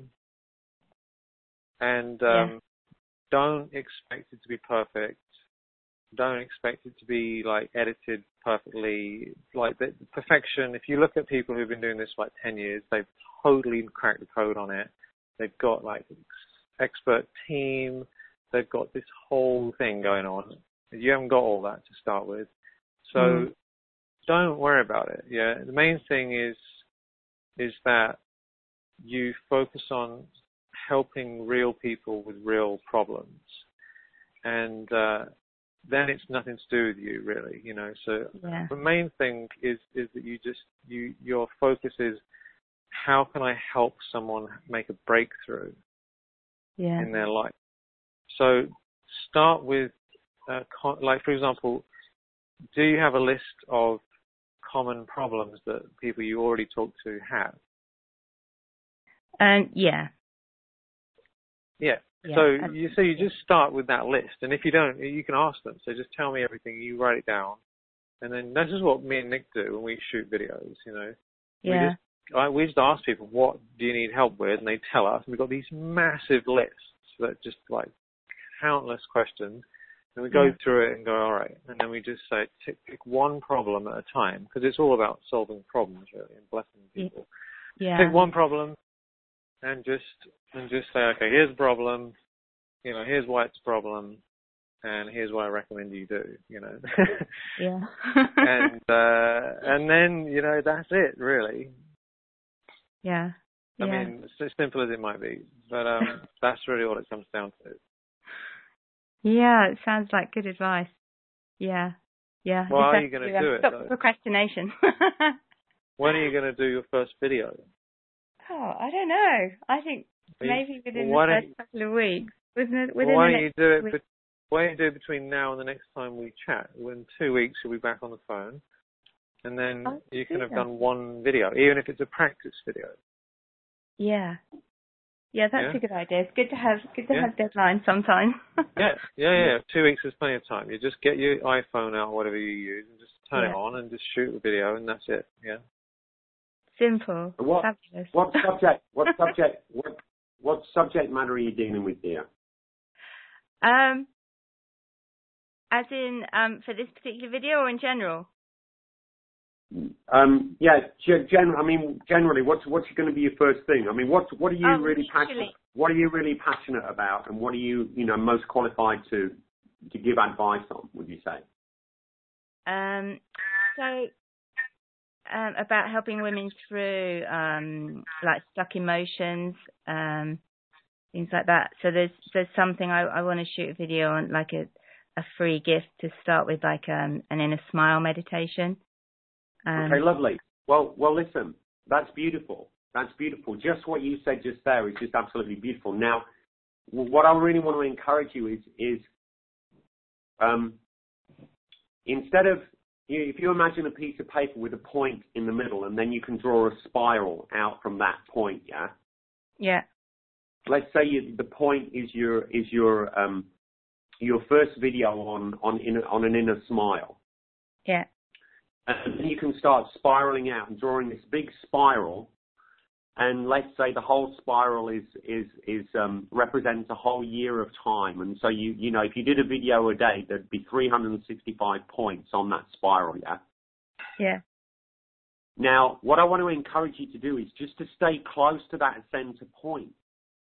and um, Yeah. don't expect it to be perfect. Don't expect it to be like edited perfectly. Like the perfection. If you look at people who've been doing this for like ten years, they've totally cracked the code on it. They've got like expert team. They've got this whole thing going on. You haven't got all that to start with, so Mm. don't worry about it. Yeah, the main thing is is that you focus on helping real people with real problems, and uh, then it's nothing to do with you, really. You know, so Yeah. the main thing is is that you just you your focus is, how can I help someone make a breakthrough Yeah. in their life? So start with, uh, con- like for example, do you have a list of common problems that people you already talk to have? Um. Yeah. Yeah. Yeah. So I- you so you just start with that list, and if you don't, you can ask them. So just tell me everything. You write it down, and then this is what me and Nick do when we shoot videos. You know, we Yeah. just I, we just ask people, what do you need help with, and they tell us. And we've got these massive lists that just like countless questions, and we go Yeah. through it and go, all right, and then we just say, tick, pick one problem at a time, because it's all about solving problems really and blessing people. Yeah. Pick one problem and just and just say, okay, here's the problem, you know, here's why it's a problem, and here's what I recommend you do, you know. Yeah. and uh, and then, you know, that's it really. Yeah. I Yeah. mean, it's as simple as it might be, but um, that's really what it comes down to. Yeah, it sounds like good advice. Yeah. Yeah. Well, Just are have you going to, to do um, it, stop though? procrastination. When are you going to do your first video? Oh, I don't know. I think Are you- maybe within well, why the don't first couple of weeks. Within, Well, within why the don't you next do it? week. But why don't you do it between now and the next time we chat? In two weeks, you'll be back on the phone, and then I'll you do can have that. done one video, even if it's a practice video. Yeah. Yeah, that's Yeah? a good idea. It's good to have good to Yeah. have deadlines sometimes. Yeah, yeah, yeah. Two weeks is plenty of time. You just get your iPhone out, whatever you use, and just turn Yeah. it on and just shoot the video, and that's it. Yeah. Simple. What Fabulous. what subject what subject what what subject matter are you dealing with here? Um, as in um for this particular video or in general? Um, yeah, gen- I mean, generally, what's what's going to be your first thing? I mean, what what are you Um, really passionate? usually- What are you really passionate about, and what are you you know most qualified to to give advice on? Would you say? Um, so um, about helping women through um, like stuck emotions, um, things like that. So there's there's something I, I want to shoot a video on, like a, a free gift to start with, like um, an inner smile meditation. Um, Okay, lovely. Well, well, listen, that's beautiful. That's beautiful. Just what you said just there is just absolutely beautiful. Now, w- what I really want to encourage you is, is um, instead of, you if you imagine a piece of paper with a point in the middle, and then you can draw a spiral out from that point, yeah? yeah, Let's say you, the point is your is your um, your first video on on inner, on an inner smile. yeah, And then you can start spiraling out and drawing this big spiral. And let's say the whole spiral is is is um, represents a whole year of time. And so you you know if you did a video a day, there'd be three hundred sixty-five points on that spiral. Yeah. yeah, Now, what I want to encourage you to do is just to stay close to that center point,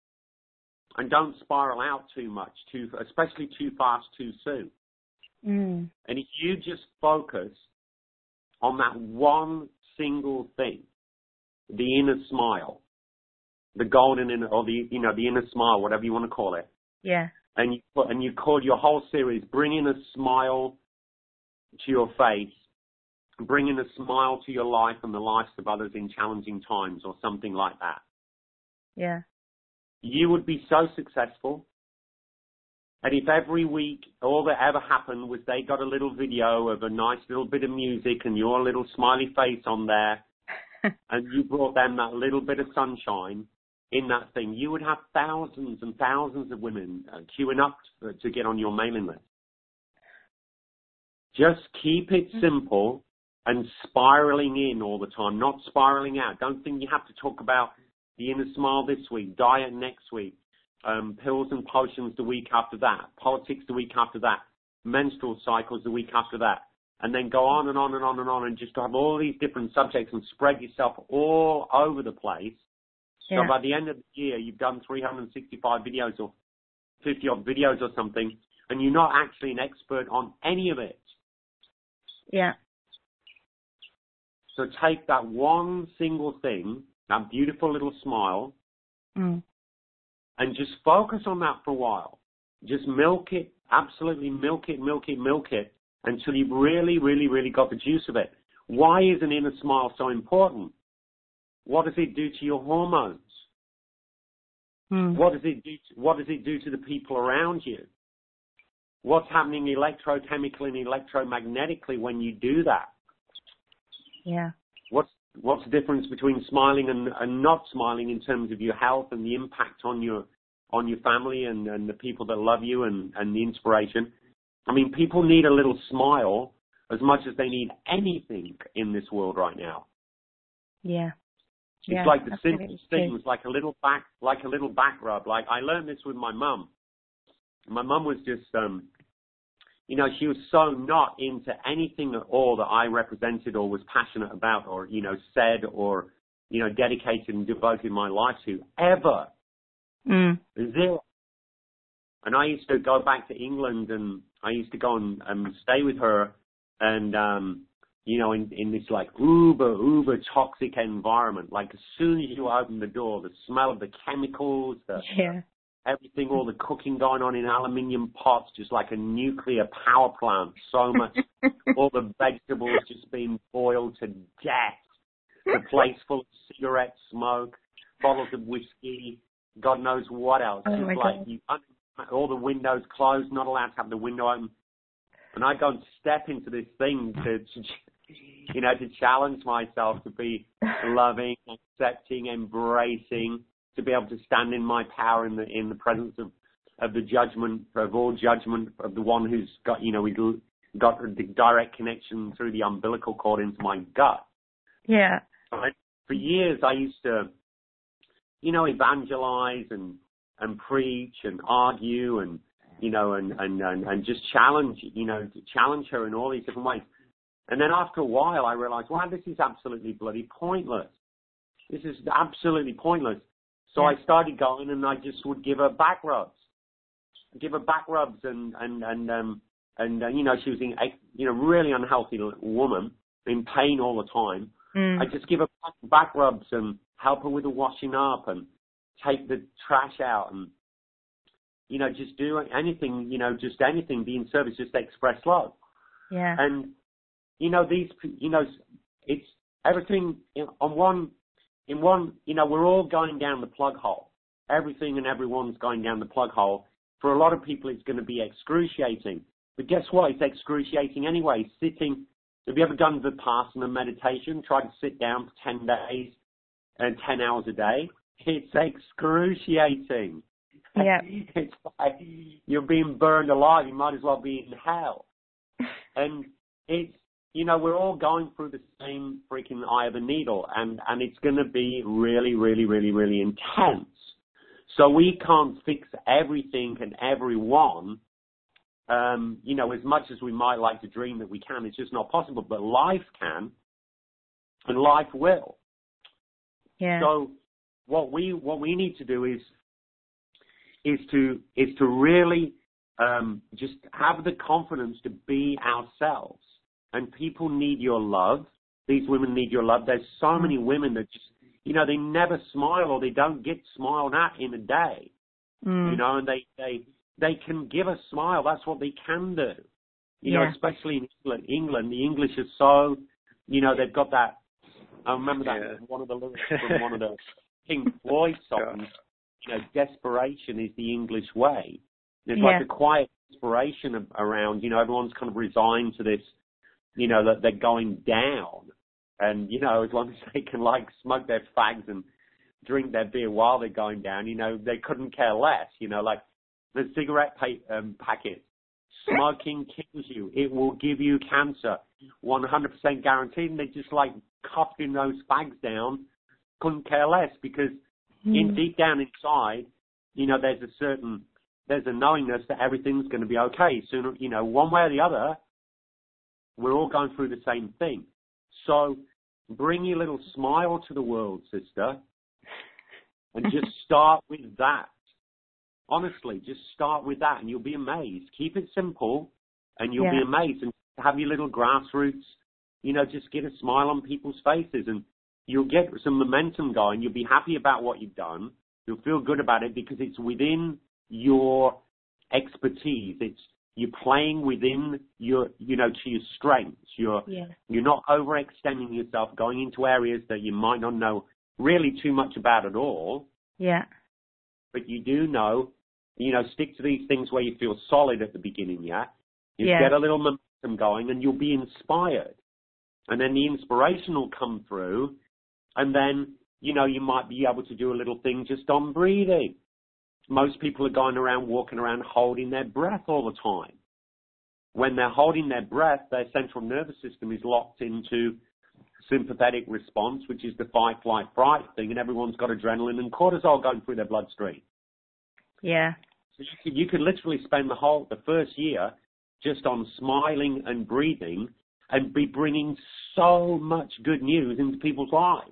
and don't spiral out too much, too especially too fast, too soon. mm. And if you just focus on that one single thing, the inner smile, the golden inner, or the, you know, the inner smile, whatever you want to call it. yeah, And you put, and you call your whole series, bringing a smile to your face, bringing a smile to your life and the lives of others in challenging times, or something like that. yeah, You would be so successful. And if every week all that ever happened was they got a little video of a nice little bit of music and your little smiley face on there, and you brought them that little bit of sunshine in that thing, you would have thousands and thousands of women uh, queuing up to, to get on your mailing list. Just keep it simple and spiraling in all the time, not spiraling out. Don't think you have to talk about the inner smile this week, diet next week, um, pills and potions the week after that, politics the week after that, menstrual cycles the week after that, and then go on and on and on and on and just have all these different subjects and spread yourself all over the place. yeah. So by the end of the year, you've done three hundred sixty-five videos or fifty odd videos or something, and you're not actually an expert on any of it. yeah. So take that one single thing, that beautiful little smile, Mm. and just focus on that for a while. Just milk it, absolutely milk it, milk it, milk it, until you've really, really, really got the juice of it. Why is an inner smile so important? What does it do to your hormones? Mm. What does it do to, what does it do to the people around you? What's happening electrochemically and electromagnetically when you do that? Yeah. What's what's the difference between smiling and, and not smiling in terms of your health and the impact on your on your family and, and the people that love you and, and the inspiration? I mean, people need a little smile as much as they need anything in this world right now. Yeah. It's yeah, like the absolutely simplest true. things, like a little back, like a little back rub. Like I learned this with my mum. My mum was just, um, you know, she was so not into anything at all that I represented or was passionate about or, you know, said or, you know, dedicated and devoted my life to ever. Mm. Zero. And I used to go back to England and I used to go and um, stay with her and, um, you know, in, in this like uber, uber toxic environment. Like as soon as you open the door, the smell of the chemicals, the Yeah. everything, all the cooking going on in aluminium pots, just like a nuclear power plant. So much, all the vegetables just being boiled to death. The place full of cigarette smoke, bottles of whiskey, God knows what else. Oh just my like God. you, all the windows closed, not allowed to have the window open. And I go and step into this thing to, to you know, to challenge myself to be loving, accepting, embracing, to be able to stand in my power in the in the presence of, of the judgment, of all judgment, of the one who's got, you know, we got the direct connection through the umbilical cord into my gut. Yeah. Right? For years, I used to, you know, evangelize and and preach and argue and, you know, and and and, and just challenge, you know, challenge her in all these different ways. And then after a while, I realized, wow, this is absolutely bloody pointless. This is absolutely pointless. So yeah. I started going, and I just would give her back rubs, give her back rubs, and and and um and uh, you know, she was in a you know really unhealthy woman, in pain all the time. Mm. I just give her back, back rubs and help her with the washing up and take the trash out and you know just do anything, you know, just anything, be in service, just express love. Yeah. And you know these, you know, it's everything you know, on one. In one, you know, we're all going down the plug hole. Everything and everyone's going down the plug hole. For a lot of people, it's going to be excruciating. But guess what? It's excruciating anyway. Sitting, have you ever done Vipassana meditation? Try to sit down for ten days and ten hours a day? It's excruciating. Yeah. It's like you're being burned alive. You might as well be in hell. And it's, you know, we're all going through the same freaking eye of a needle, and, and it's going to be really, really, really, really intense. So we can't fix everything and everyone, um, you know, as much as we might like to dream that we can. It's just not possible. But life can, and life will. Yeah. So what we what we need to do is is to is to really um, just have the confidence to be ourselves. And people need your love. These women need your love. There's so mm. many women that just, you know, they never smile or they don't get smiled at in a day. Mm. You know, and they, they they can give a smile. That's what they can do. You yeah. know, especially in England. England, the English is so, you know, they've got that. I remember that yeah. one of the lyrics from one of the Pink Floyd songs. You know, desperation is the English way. There's yeah. like a quiet desperation around. You know, everyone's kind of resigned to this. You know, that they're going down. And, you know, as long as they can, like, smoke their fags and drink their beer while they're going down, you know, they couldn't care less. You know, like the cigarette pa- um, packet. Smoking kills you. It will give you cancer. one hundred percent guaranteed. And they just, like, coughing those fags down. Couldn't care less because mm. in deep down inside, you know, there's a certain, there's a knowingness that everything's going to be okay. Sooner, you know, one way or the other, we're all going through the same thing. So bring your little smile to the world, sister, and just start with that. Honestly, just start with that and you'll be amazed. Keep it simple and you'll yeah. be amazed. And have your little grassroots, you know, just get a smile on people's faces and you'll get some momentum going. You'll be happy about what you've done. You'll feel good about it because it's within your expertise. It's You're playing within your, you know, to your strengths. You're, yeah. you're not overextending yourself, going into areas that you might not know really too much about at all. Yeah. But you do know, you know, stick to these things where you feel solid at the beginning, yeah? You yeah. get a little momentum going and you'll be inspired. And then the inspiration will come through. And then, you know, you might be able to do a little thing just on breathing. Most people are going around, walking around, holding their breath all the time. When they're holding their breath, their central nervous system is locked into sympathetic response, which is the fight, flight, fright thing, and everyone's got adrenaline and cortisol going through their bloodstream. Yeah. So you could, you could literally spend the whole, the first year just on smiling and breathing and be bringing so much good news into people's lives.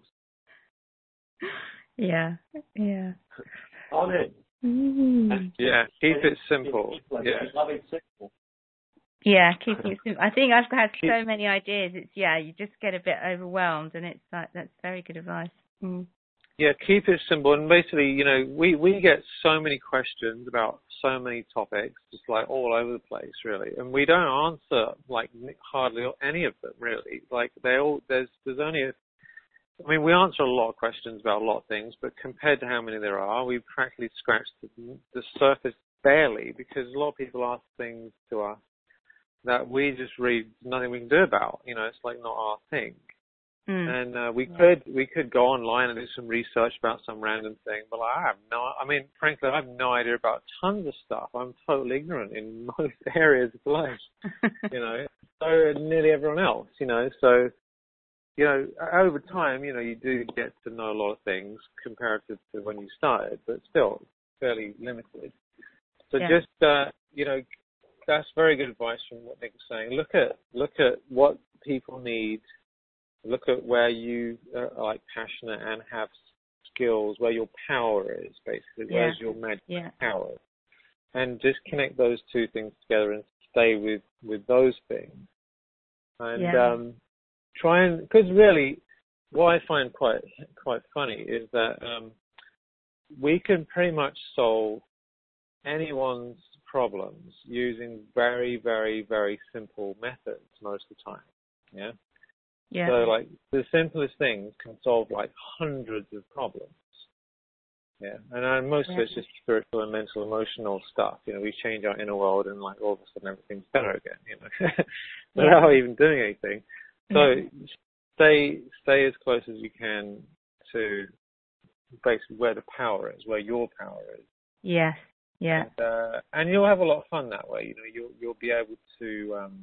Yeah, yeah. On it. Mm. Yeah, keep it simple. Yeah. Yeah, keep it simple. I think I've had so many ideas. It's yeah, you just get a bit overwhelmed, and it's like that's very good advice. Mm. Yeah, keep it simple. And basically, you know, we we get so many questions about so many topics, just like all over the place, really, and we don't answer like hardly any of them, really. Like they all there's there's only a I mean, we answer a lot of questions about a lot of things, but compared to how many there are, we've practically scratched the, the surface barely because a lot of people ask things to us that we just read nothing we can do about. You know, it's like not our thing. Mm. And uh, we could we could go online and do some research about some random thing, but I have no. I mean, frankly, I have no idea about tons of stuff. I'm totally ignorant in most areas of life. You know, so nearly everyone else. You know, so. You know, over time, you know, you do get to know a lot of things comparative to when you started, but still fairly limited. So yeah. just, uh, you know, that's very good advice from what Nick was saying. Look at, look at what people need. Look at where you are like passionate and have skills, where your power is, basically. Yeah. Where's your magic yeah. power? And just connect those two things together and stay with, with those things. And yeah. um, try and, because really, what I find quite quite funny is that um, we can pretty much solve anyone's problems using very, very, very simple methods most of the time. Yeah. Yeah. So, like, the simplest things can solve, like, hundreds of problems. Yeah. And uh, most yeah. of it's just spiritual and mental, emotional stuff. You know, we change our inner world and, like, all of a sudden everything's better again, you know, without yeah. even doing anything. So yeah. stay, stay as close as you can to basically where the power is, where your power is. Yes. Yeah. And, uh, and you'll have a lot of fun that way. You know, you'll, you'll be able to, um,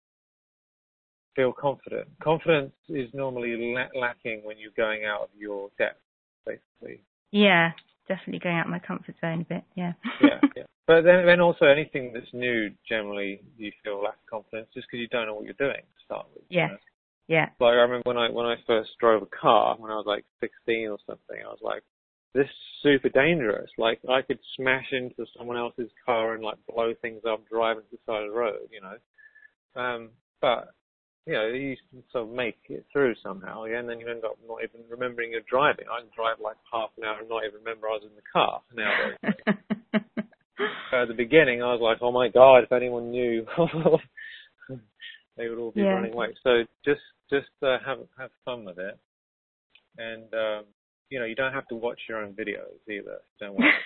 feel confident. Confidence is normally la- lacking when you're going out of your depth, basically. Yeah, definitely going out of my comfort zone a bit, yeah. yeah, yeah. But then, then also anything that's new, generally, you feel lack of confidence just because you don't know what you're doing to start with. Yes, you know? yeah. Like, I remember when I when I first drove a car, when I was like sixteen or something, I was like, this is super dangerous. Like, I could smash into someone else's car and, like, blow things up driving to the side of the road, you know. Um, but... You know, you sort of make it through somehow, yeah, and then you end up not even remembering you're driving. I can drive like half an hour and not even remember I was in the car nowadays. So at the beginning, I was like, oh my God, if anyone knew, they would all be yeah. running away. So just just uh, have have fun with it. And, um, you know, you don't have to watch your own videos either. Don't worry.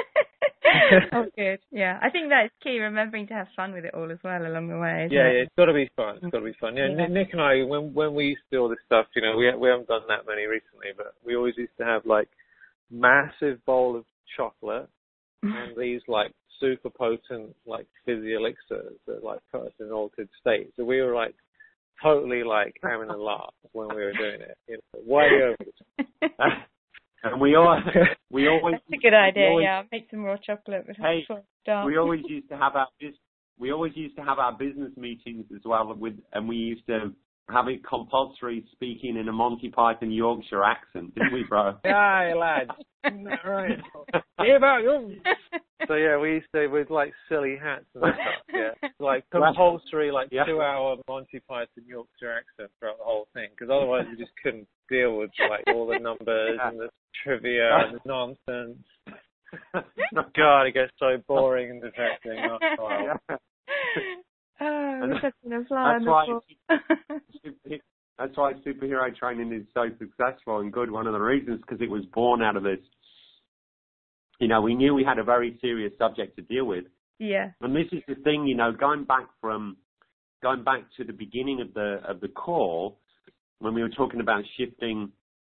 Oh, good. Yeah, I think that's key, remembering to have fun with it all as well along the way. Yeah, it? yeah, it's got to be fun. It's got to be fun. Yeah, yeah. Nick and I, when when we used to do all this stuff, you know, we we haven't done that many recently, but we always used to have like massive bowl of chocolate and these like super potent like fizzy elixirs that like put us in an altered state. So we were like totally like having a laugh when we were doing it. You know, way over. And we all, we always. That's a good idea. Always, yeah, make some raw chocolate. Hey, we always used to have our we always used to have our business meetings as well with, and we used to have it compulsory speaking in a Monty Python Yorkshire accent, didn't we, bro? Aye, lads. Right. Yeah, about you. So yeah, we used to with like silly hats and stuff. Yeah, like compulsory, like yeah. two-hour Monty Python Yorkshire accent throughout the whole thing, because otherwise we just couldn't deal with like all the numbers yeah. and the trivia and the nonsense. God, it gets so boring and depressing after a while. Yeah. Oh, and that's, that's why that's why superhero training is so successful and good. One of the reasons, because it was born out of this. You know, we knew we had a very serious subject to deal with. Yeah. And this is the thing, you know, going back from going back to the beginning of the of the call, when we were talking about shifting,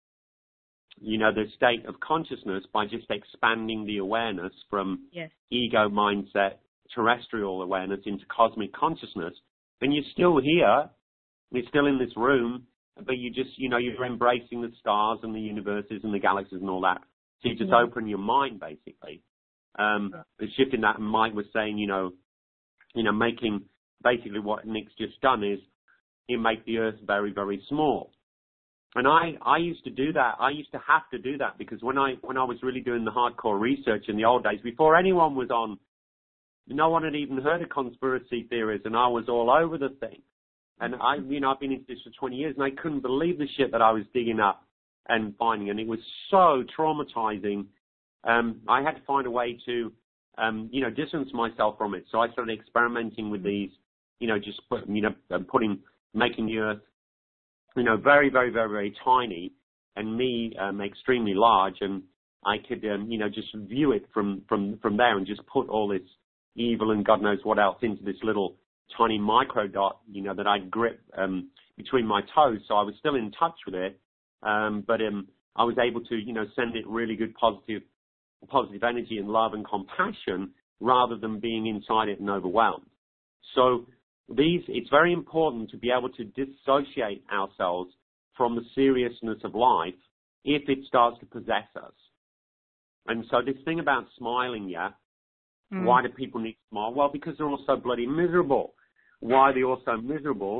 you know, the state of consciousness by just expanding the awareness from yes. ego mindset, terrestrial awareness into cosmic consciousness, then you're still here, you're still in this room, but you just, you know, you're embracing the stars and the universes and the galaxies and all that. So you just yeah. open your mind, basically. Um, yeah. Shifting that, and Mike was saying, you know, you know, making, basically what Nick's just done is he make the earth very, very small. And I, I used to do that. I used to have to do that because when I, when I was really doing the hardcore research in the old days, before anyone was on, no one had even heard of conspiracy theories, and I was all over the thing. And I, you know, I've been into this for twenty years, and I couldn't believe the shit that I was digging up and finding, and it was so traumatizing. Um, I had to find a way to, um, you know, distance myself from it. So I started experimenting with these, you know, just put, you know, putting, making the earth, you know, very, very, very, very tiny, and me um, extremely large, and I could, um, you know, just view it from, from, from there and just put all this evil and God knows what else into this little tiny micro dot, you know, that I'd grip um, between my toes. So I was still in touch with it, um, but um, I was able to, you know, send it really good positive, positive energy and love and compassion rather than being inside it and overwhelmed. So these, it's very important to be able to dissociate ourselves from the seriousness of life if it starts to possess us. And so this thing about smiling, yeah, mm. why do people need to smile? Well, because they're all so bloody miserable. Why are they all so miserable?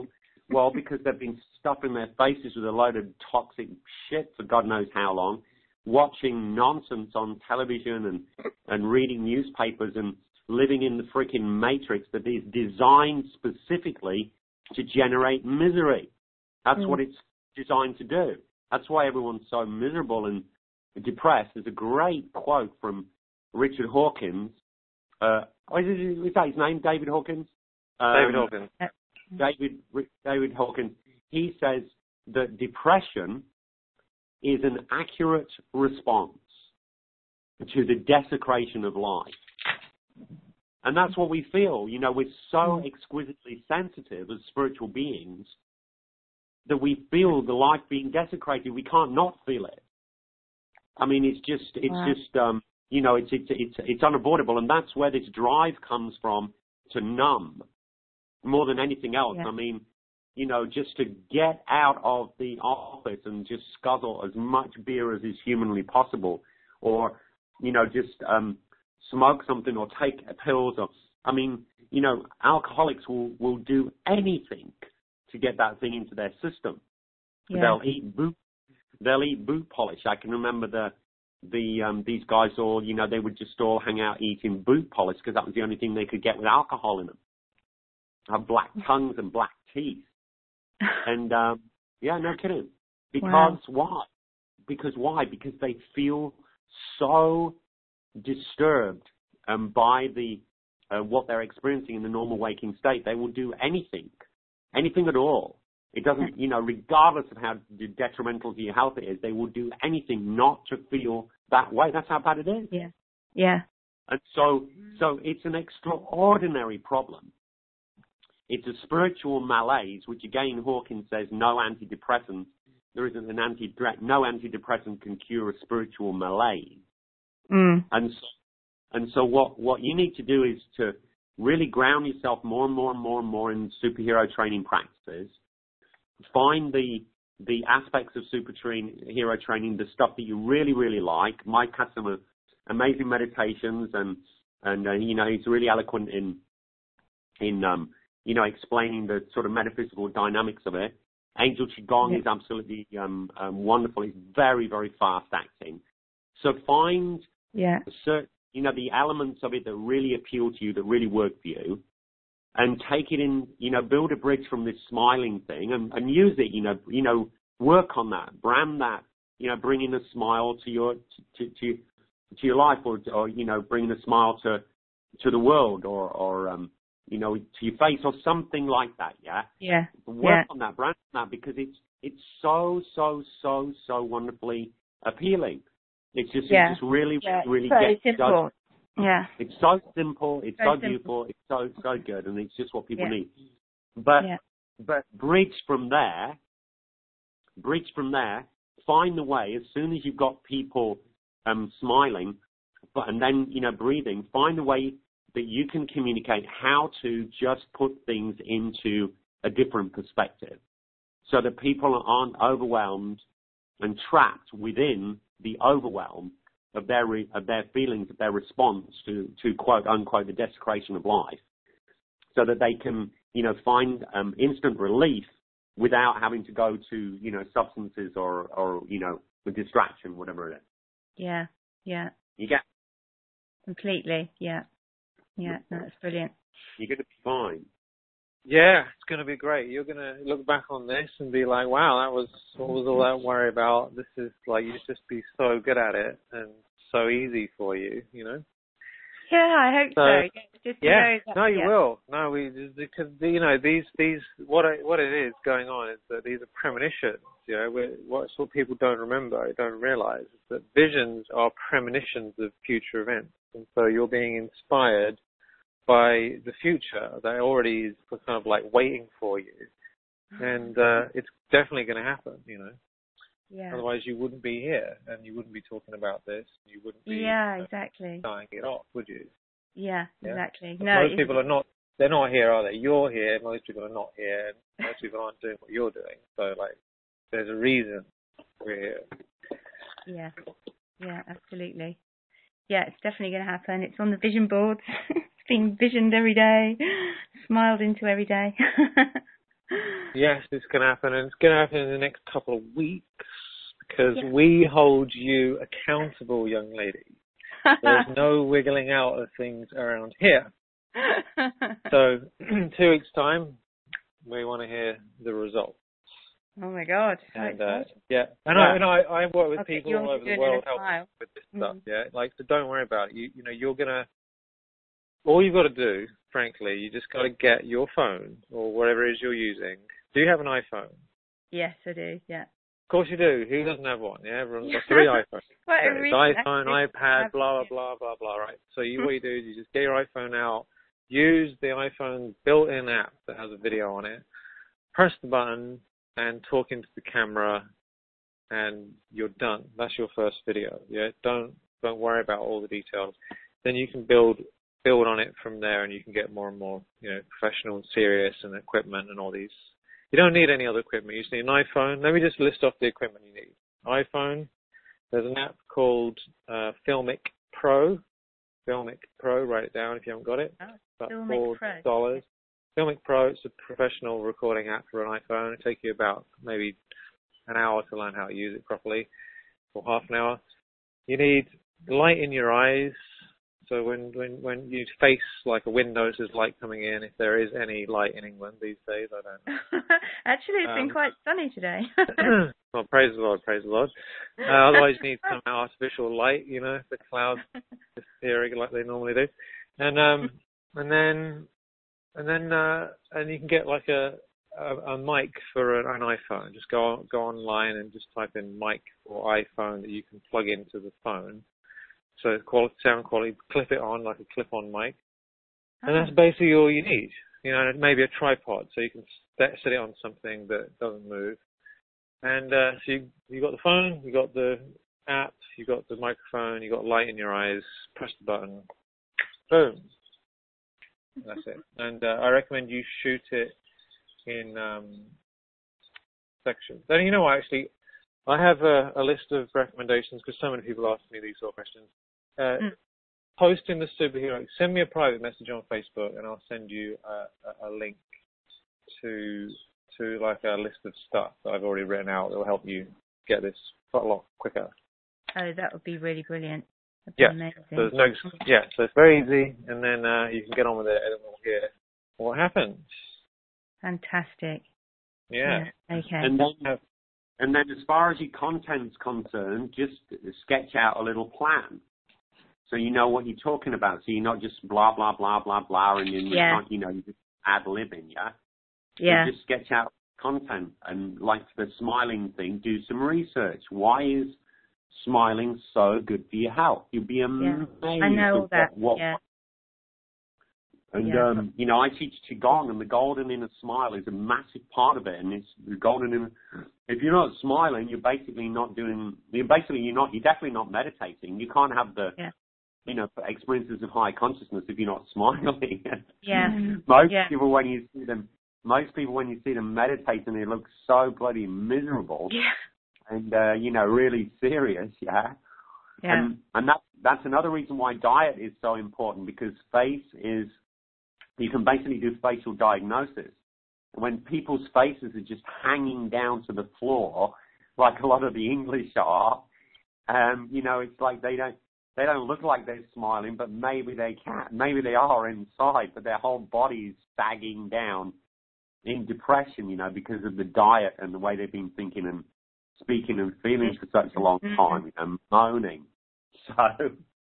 Well, because they've been stuffing their faces with a load of toxic shit for God knows how long, watching nonsense on television and, and reading newspapers and living in the freaking matrix that is designed specifically to generate misery. That's mm. what it's designed to do. That's why everyone's so miserable and depressed. There's a great quote from Richard Hawkins. Uh, is, is that his name, David Hawkins? Um, David Hawkins. David, David Hawkins. He says that depression is an accurate response to the desecration of life. And that's what we feel. You know, we're so exquisitely sensitive as spiritual beings that we feel the life being desecrated. We can't not feel it. I mean, it's just, it's wow. just, um, you know, it's, it's, it's, it's unavoidable. And that's where this drive comes from, to numb more than anything else. Yeah. I mean, you know, just to get out of the office and just guzzle as much beer as is humanly possible, or, you know, just um, smoke something or take pills. Or, I mean, you know, alcoholics will, will do anything to get that thing into their system. Yeah. They'll eat boot. They'll eat boot polish. I can remember the the um, these guys all, you know, they would just all hang out eating boot polish because that was the only thing they could get with alcohol in them. Have black tongues and black teeth. And, um, yeah, no kidding. Because wow. why? Because why? Because they feel so disturbed um, by the uh, what they're experiencing in the normal waking state. They will do anything, anything at all. It doesn't, you know, regardless of how detrimental to your health it is, they will do anything not to feel that way. That's how bad it is. Yeah. Yeah. And so, so it's an extraordinary problem. It's a spiritual malaise, which again Hawkins says no antidepressant. There isn't an anti no antidepressant can cure a spiritual malaise. Mm. And so, and so what what you need to do is to really ground yourself more and more and more and more in superhero training practices. Find the the aspects of superhero training, the stuff that you really really like. Mike has some amazing meditations, and and uh, you know he's really eloquent in in um. you know, explaining the sort of metaphysical dynamics of it. Angel Qigong yeah. is absolutely um, um, wonderful. It's very, very fast acting. So find, yeah. certain, you know, the elements of it that really appeal to you, that really work for you, and take it in, you know, build a bridge from this smiling thing and, and use it, you know, you know, work on that, brand that, you know, bringing a smile to your, to, to, to your life, or, or, you know, bringing a smile to, to the world, or, or, um, you know, to your face or something like that, yeah? Yeah. Work yeah. on that, brand on that, because it's it's so, so, so, so wonderfully appealing. It's just, yeah. it just really, yeah. really so gets simple. so, yeah. It's so simple, it's so so beautiful, simple. it's so, so good, and it's just what people yeah. need. But, yeah. but bridge from there, bridge from there, find the way, as soon as you've got people um, smiling, but and then, you know, breathing, find a way that you can communicate how to just put things into a different perspective so that people aren't overwhelmed and trapped within the overwhelm of their re- of their feelings, of their response to, to quote unquote the desecration of life, so that they can, you know, find um, instant relief without having to go to, you know, substances or, or, you know, the distraction, whatever it is. Yeah, yeah. You get completely, yeah. Yeah, no, that's brilliant. You're going to be fine. Yeah, it's going to be great. You're going to look back on this and be like, wow, that was, what was all that worry about? This is like, you just be so good at it and so easy for you, you know? Yeah, I hope so. so. Just yeah, that, no, you yeah. will. No, we, because, you know, these, these, what I, what it is going on is that these are premonitions, you know, we're, what's what people don't remember, don't realize, is that visions are premonitions of future events. And so you're being inspired by the future that already is kind of like waiting for you. And uh, it's definitely going to happen, you know. Yeah. Otherwise you wouldn't be here and you wouldn't be talking about this. You wouldn't be yeah, exactly. uh, tying it off, would you? Yeah, yeah? exactly. But no, most people are not, they're not here, are they? You're here, most people are not here, and most people aren't doing what you're doing. So, like, there's a reason we're here. Yeah, yeah, absolutely. Yeah, it's definitely going to happen. It's on the vision boards. It's being visioned every day, smiled into every day. Yes, it's going to happen, and it's going to happen in the next couple of weeks because Yeah. we hold you accountable, young lady. There's no wiggling out of things around here. So, in two weeks' time, we want to hear the results. Oh my God! And uh, uh, yeah, and yeah. I and I, I work with I'll people you all over the doing world a helping smile. with this Mm-hmm. stuff. Yeah, like so, don't worry about it. You you know, you're gonna. All you've got to do, frankly, you just got to get your phone or whatever it is you're using. Do you have an iPhone? Yes, I do. Yeah. Of course you do. Who doesn't have one? Yeah, everyone's got three iPhones. Quite a It's recent iPhone, activity. iPad, blah, blah, blah, blah, blah, right? So you, what you do is you just get your iPhone out, use the iPhone built-in app that has a video on it, press the button, and talk into the camera, and you're done. That's your first video. Yeah, don't don't worry about all the details. Then you can build build on it from there, and you can get more and more, you know, professional and serious and equipment and all these. You don't need any other equipment. You just need an iPhone. Let me just list off the equipment you need. iPhone. There's an app called uh, Filmic Pro. Filmic Pro. Write it down if you haven't got it. Oh, About Filmic four Pro. dollars. Filmic Pro. It's a professional recording app for an iPhone. It'll take you about maybe an hour to learn how to use it properly, or half an hour. You need light in your eyes. So when, when, when you face like a window, there's light coming in. If there is any light in England these days, I don't know. Actually, it's Um, been quite sunny today. Well, praise the Lord, praise the Lord. Uh, otherwise, you need some artificial light, you know, the clouds disappearing like they normally do. And um, and then and then uh, and you can get like a a, a mic for an, an iPhone. Just go on, go online and just type in mic or iPhone that you can plug into the phone. So quality, sound quality, clip it on like a clip-on mic, and that's basically all you need. You know, and maybe a tripod so you can set, set it on something that doesn't move. And uh, so you you got the phone, you got the app, you got the microphone, you got light in your eyes. Press the button, boom. That's it. And uh, I recommend you shoot it in um, sections. And you know what? Actually, I have a, a list of recommendations because so many people ask me these sort of questions. Uh, Mm. Post in the superhero. Send me a private message on Facebook, and I'll send you a, a, a link to to like a list of stuff that I've already written out that will help you get this quite a lot quicker. Oh, that would be really brilliant. That'd be Yeah. amazing. So there's no. Yeah. So it's very easy, and then uh, you can get on with it, and then we'll hear what happens. Fantastic. Yeah. Yeah, okay. And then, and then as far as your content's concerned, just sketch out a little plan. So you know what you're talking about. So you're not just blah, blah, blah, blah, blah, and then you Yeah. can't, you know, you just ad-libbing, yeah? Yeah. So just sketch out content. And like the smiling thing, do some research. Why is smiling so good for your health? You'll be amazed. I know all at that. What, Yeah. And, Yeah. um, you know, I teach Qigong, and the golden inner smile is a massive part of it. And it's the golden inner, if you're not smiling, you're basically not doing, you're basically, you're not, you're definitely not meditating. You can't have the, Yeah. you know, experiences of high consciousness if you're not smiling. Yeah. Most Yeah. people, when you see them, most people, when you see them meditating, they look so bloody miserable. Yeah. And, uh, you know, really serious, yeah? Yeah. And, and that, that's another reason why diet is so important, because face is, you can basically do facial diagnosis. When people's faces are just hanging down to the floor, like a lot of the English are, um, you know, it's like they don't, they don't look like they're smiling, but maybe they can, maybe they are inside, but their whole body is sagging down in depression, you know, because of the diet and the way they've been thinking and speaking and feeling for such a long time, and moaning. So,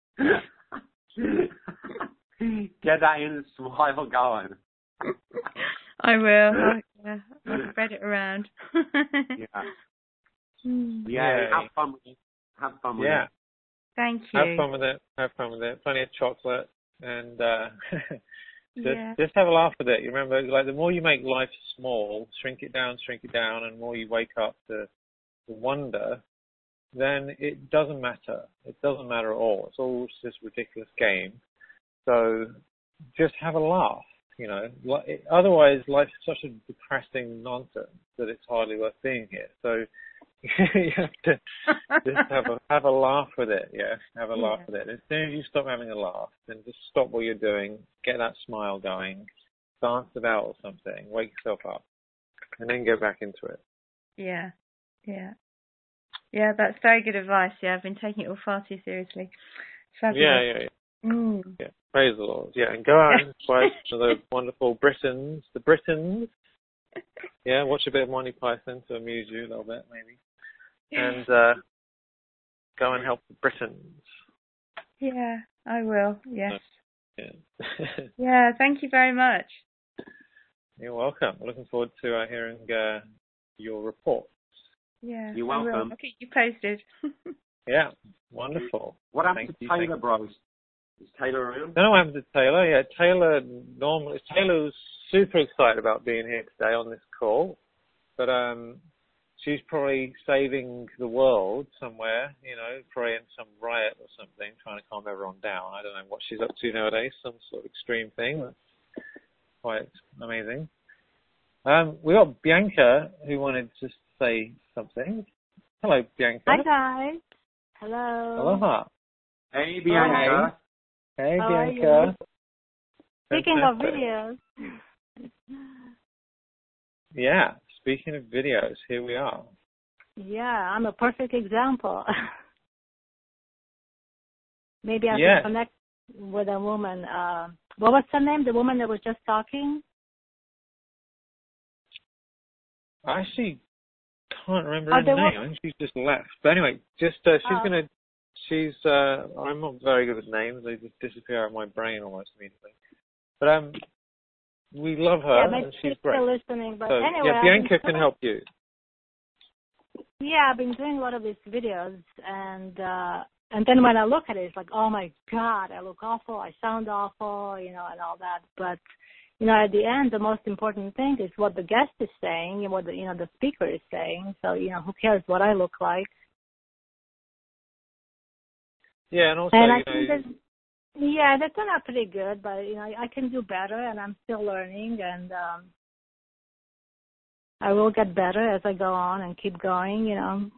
get that inner smile going. I will. I'll, yeah, I'll spread it around. Yeah. Hmm. Yeah, Yeah. have fun with it. Have fun with Yeah. it. Thank you. Have fun with it. Have fun with it. Plenty of chocolate, and uh, just Yeah. just have a laugh with it. You remember, like the more you make life small, shrink it down, shrink it down, and the more you wake up to, to wonder, then it doesn't matter. It doesn't matter at all. It's all just a ridiculous game. So just have a laugh. You know, Li- otherwise life's such a depressing nonsense that it's hardly worth being here. So you have to just have a have a laugh with it. Yeah, have a Yeah. laugh with it. As soon as you stop having a laugh, then just stop what you're doing, get that smile going, dance about or something, wake yourself up. and then get back into it. Yeah, yeah. Yeah, that's very good advice. Yeah, I've been taking it all far too seriously. Fabulous. Yeah, yeah, yeah. Mm. Yeah, praise the Lord. Yeah, and go out and subscribe to the wonderful Britons, the Britons. Yeah, watch a bit of Monty Python to amuse you a little bit, maybe. And uh, go and help the Britons. Yeah, I will. Yes. Yeah. Yeah, thank you very much. You're welcome. Looking forward to uh, hearing uh, your report. Yeah, You're I will. welcome. I'll keep you posted. Yeah, wonderful. What happened Thank to you, Taylor, thank bros? Is Taylor around? I don't know what happened to Taylor. Yeah, Taylor normally Taylor was super excited about being here today on this call, but um, she's probably saving the world somewhere. You know, probably in some riot or something, trying to calm everyone down. I don't know what she's up to nowadays. Some sort of extreme thing. That's quite amazing. Um, we got Bianca who wanted to say something. Hello, Bianca. Hi guys. Hello. Aloha. Hey, Bianca. Hey, How Bianca. are you? Speaking of Fantastic. videos. Yeah, speaking of videos, here we are. Yeah, I'm a perfect example. Maybe I Yes. can connect with a woman. Uh, what was her name? The woman that was just talking? I actually can't remember Oh, her there name. was- I think she's just left. But anyway, just uh, she's Oh. gonna. She's. Uh, I'm not very good with names. They just disappear out of my brain almost immediately. But um, we love her, Yeah, maybe and she's she's great. still listening. But So anyway, yeah, I've Bianca been can doing- help you. Yeah, I've been doing a lot of these videos, and uh, and then when I look at it, it's like, oh my God, I look awful, I sound awful, you know, and all that. But you know, at the end, the most important thing is what the guest is saying and what the you know the speaker is saying. So you know, who cares what I look like? Yeah, and also And I you think know. that, yeah, that turned out pretty good, but you know, I can do better, and I'm still learning, and um, I will get better as I go on and keep going. You know.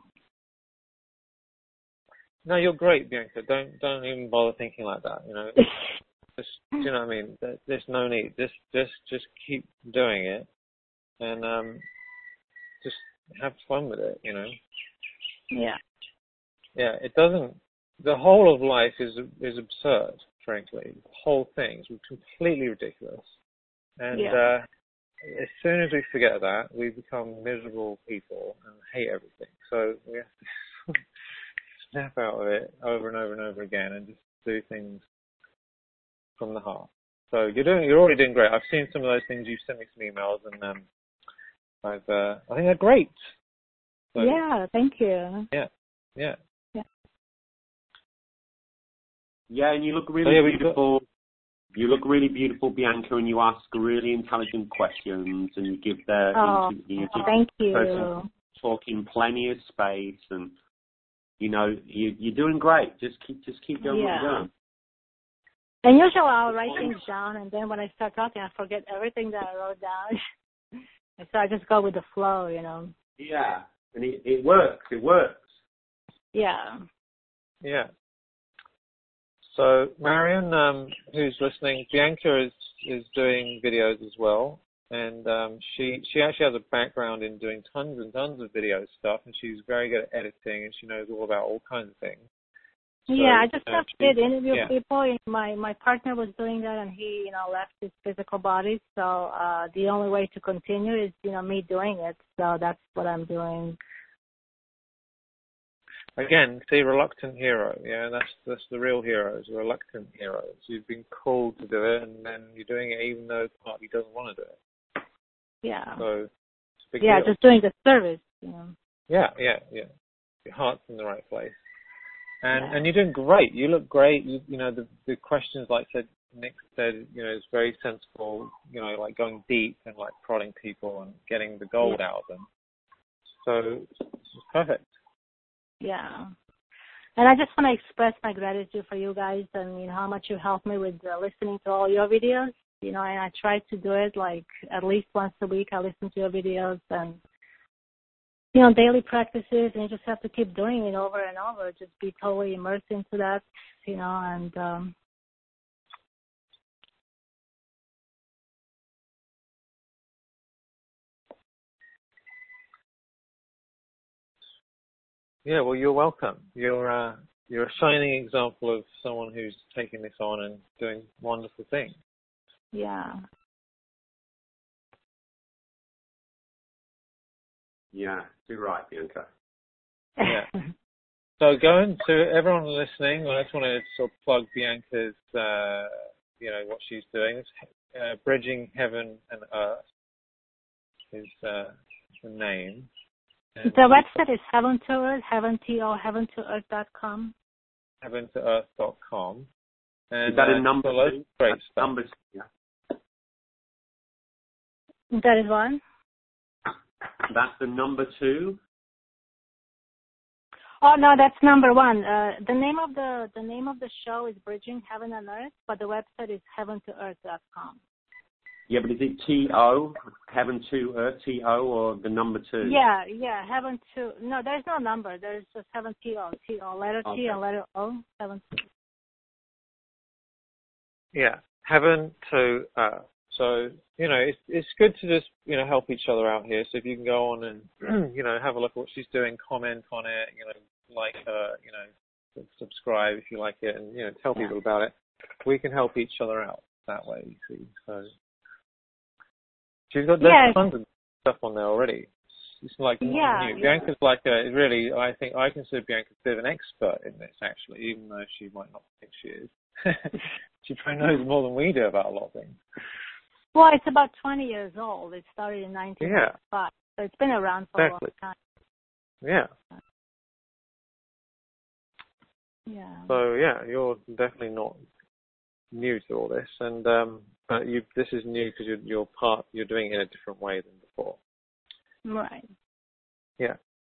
No, you're great, Bianca. Don't don't even bother thinking like that. You know, just do you know what I mean? There- There's no need. Just just just keep doing it, and um, just have fun with it. You know. Yeah. Yeah, it doesn't. The whole of life is is absurd, frankly. The whole thing is completely ridiculous, and Yeah. uh, as soon as we forget that, we become miserable people and hate everything. So we have to snap out of it over and over and over again, and just do things from the heart. So you're doing. You're already doing great. I've seen some of those things. You've sent me some emails, and um, I've. Uh, I think they're great. So, Yeah. Thank you. Yeah. Yeah. Yeah, and you look really Oh, yeah, we've got- beautiful. You look really beautiful, Bianca, and you ask really intelligent questions, and you give the Oh, you give thank the person you. talking plenty of space, and you know you you're doing great. Just keep just keep doing what Yeah. you're doing. And usually I'll write things down, and then when I start talking, I forget everything that I wrote down. And so I just go with the flow, you know. Yeah, and it, it works. It works. Yeah. Yeah. So Marion, um, who's listening, Bianca is, is doing videos as well, and um, she she actually has a background in doing tons and tons of video stuff, and she's very good at editing, and she knows all about all kinds of things. So, yeah, I just uh, have she- did interview yeah. people. You know, my my partner was doing that, and he, you know, left his physical body. So uh the only way to continue is, you know, me doing it. So that's what I'm doing. Again, see, reluctant hero. Yeah, that's that's the real heroes, reluctant heroes. You've been called to do it, and then you're doing it even though party doesn't want to do it. Yeah. So it's a big Yeah, deal. just doing the service. You know. Yeah, yeah, yeah. Your heart's in the right place. And Yeah. and you're doing great. You look great. You you know, the the questions, like said Nick said, you know, it's very sensible, you know, like going deep and like prodding people and getting the gold Yeah. out of them. So it's perfect. Yeah. And I just want to express my gratitude for you guys and, you know, how much you helped me with uh, listening to all your videos. You know, and I try to do it like at least once a week. I listen to your videos and, you know, daily practices, and you just have to keep doing it over and over. Just be totally immersed into that, you know, and um Yeah, well, you're welcome. You're uh, you're a shining example of someone who's taking this on and doing wonderful things. Yeah. Yeah, you're right, Bianca. Yeah. So going to everyone listening, I just want to sort of plug Bianca's, uh, you know, what she's doing. It's, uh, Bridging Heaven and Earth is uh, the name. And the website is Heaven to Earth, Heaven to heaven to earth dot com. heaven to earth dot com. And is that uh, a number so two? Great That's stuff. number two, yeah. That is one. That's the number two. Oh no, that's number one. Uh, the name of the the name of the show is Bridging Heaven and Earth, but the website is heaven to earth dot com. Yeah, but is it T O, Heaven to Earth, T O, or the number two? Yeah, yeah, Heaven to. No, there's no number. There's just Heaven T O, T O, letter T Okay. and letter O, Heaven to. Yeah, Heaven to Earth. So, you know, it's it's good to just, you know, help each other out here. So if you can go on and, you know, have a look at what she's doing, comment on it, you know, like her, you know, subscribe if you like it, and, you know, tell Yeah. people about it. We can help each other out that way, you see. So she's got there's Yeah. tons of stuff on there already. It's like Yeah, new. yeah. Bianca's like a, really, I think, I consider Bianca a bit of an expert in this, actually, even though she might not think she is. She probably knows more than we do about a lot of things. Well, it's about twenty years old. It started in nineteen ninety-five, so it's been around for Exactly. a long time. Yeah. Yeah. So yeah, you're definitely not new to all this, and um, but you this is new because you're you're part you're doing it in a different way than before. Right. Yeah.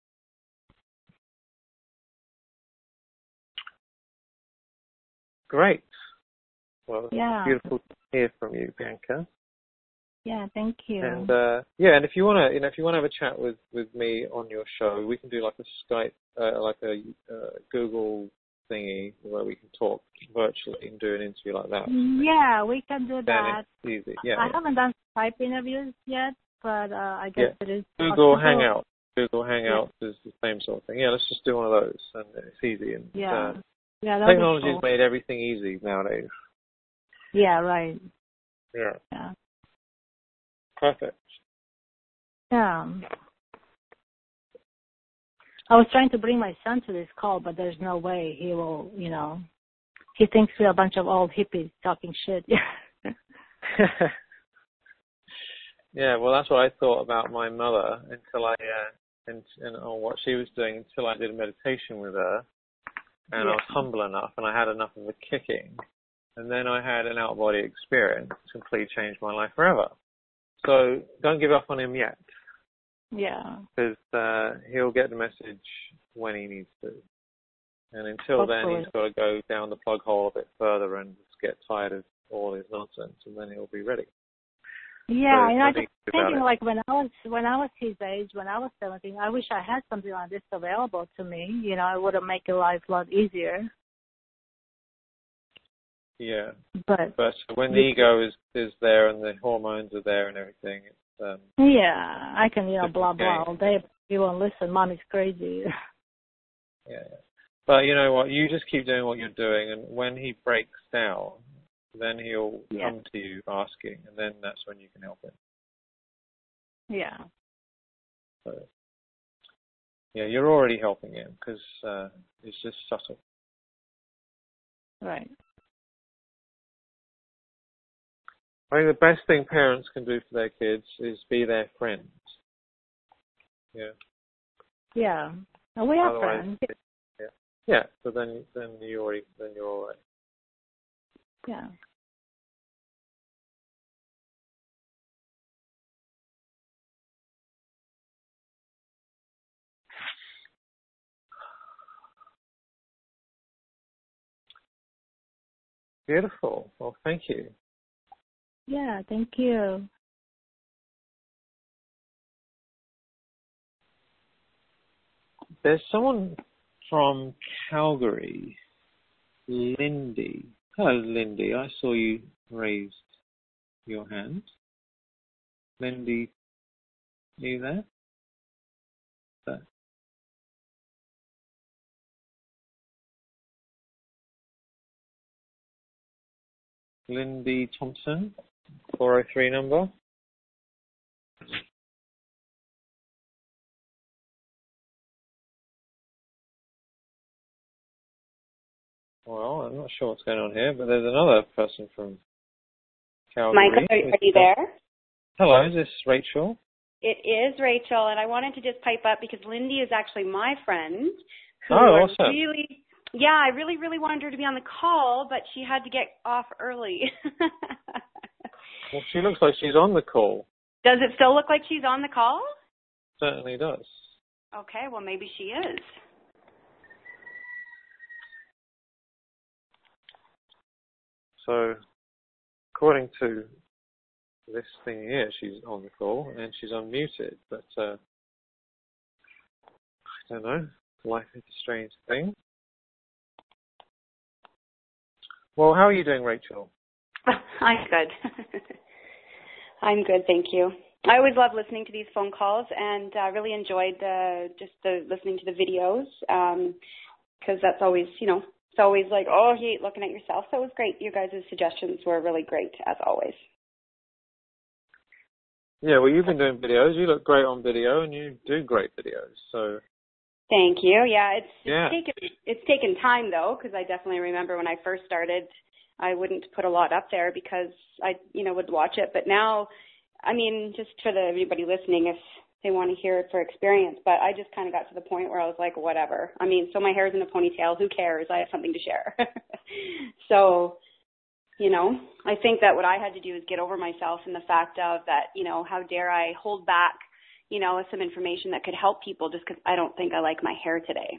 Great. Well, Yeah. beautiful to hear from you, Bianca. Yeah. Thank you. And uh, yeah, and if you wanna, you know, if you wanna have a chat with, with me on your show, we can do like a Skype, uh, like a uh, Google thingy where we can talk virtually and do an interview like that. Yeah, we can do Then that. it's easy. Yeah. I yeah. haven't done Skype interviews yet, but uh, I guess Yeah. it is Google possible. Hangout. Google Hangouts yeah. is the same sort of thing. Yeah, let's just do one of those, and it's easy. And yeah, uh, yeah, that'd be technology has cool. made everything easy nowadays. Yeah, right. Yeah. Yeah. Perfect. Yeah. I was trying to bring my son to this call, but there's no way he will, you know, he thinks we're a bunch of old hippies talking shit. Yeah, well, that's what I thought about my mother until I, uh, and, and on what she was doing until I did a meditation with her, and yeah. I was humble enough, and I had enough of a kicking, and then I had an out-of-body experience, completely changed my life forever. So don't give up on him yet. Yeah. Because uh, he'll get the message when he needs to. And until Hopefully. then, he's got to go down the plug hole a bit further and just get tired of all his nonsense, and then he'll be ready. Yeah, so and I just thinking it. like when I was when I was his age, when I was seventeen, I wish I had something like this available to me. You know, it would have made life a lot easier. Yeah. But but when the ego is is there and the hormones are there and everything, it's um. Yeah, I can you know blah okay. blah all day. But you won't listen. Mommy's crazy. Yeah, yeah. But you know what? You just keep doing what you're doing, and when he breaks down, then he'll yeah. come to you asking, and then that's when you can help him. Yeah. So, yeah, you're already helping him because uh, it's just subtle. Right. I think the best thing parents can do for their kids is be their friends. Yeah. Yeah. And we are Otherwise, friends. Yeah. Yeah. So then, then you already, then you're all right. Yeah. Beautiful. Well, thank you. Yeah. Thank you. There's someone from Calgary, Lindy. Hello, Lindy. I saw you raised your hand. Lindy, are you there? Lindy Thompson, four oh three number. Well, I'm not sure what's going on here, but there's another person from Calgary. Michael, are, are you there? Hello, is this Rachel? It is Rachel, and I wanted to just pipe up because Lindy is actually my friend. Who Oh, awesome. Really, yeah, I really, really wanted her to be on the call, but she had to get off early. Well, she looks like she's on the call. Does it still look like she's on the call? Certainly does. Okay, well, maybe she is. So, according to this thing here, she's on the call and she's unmuted, but uh, I don't know. Life is a strange thing. Well, how are you doing, Rachel? I'm good. I'm good, thank you. I always love listening to these phone calls, and I uh, really enjoyed the, just the listening to the videos, because um, that's always, you know, it's always like, oh, you hate looking at yourself. So it was great. You guys' suggestions were really great, as always. Yeah, well, you've been doing videos. You look great on video, and you do great videos. So. Thank you. Yeah, it's, yeah. it's taken it's taken time though, because I definitely remember when I first started, I wouldn't put a lot up there because I, you know, would watch it. But now, I mean, just for the everybody listening, if they want to hear it for experience, but I just kind of got to the point where I was like, whatever. I mean, so my hair's in a ponytail. Who cares? I have something to share. So, you know, I think that what I had to do is get over myself and the fact of that, you know, how dare I hold back, you know, some information that could help people just because I don't think I like my hair today.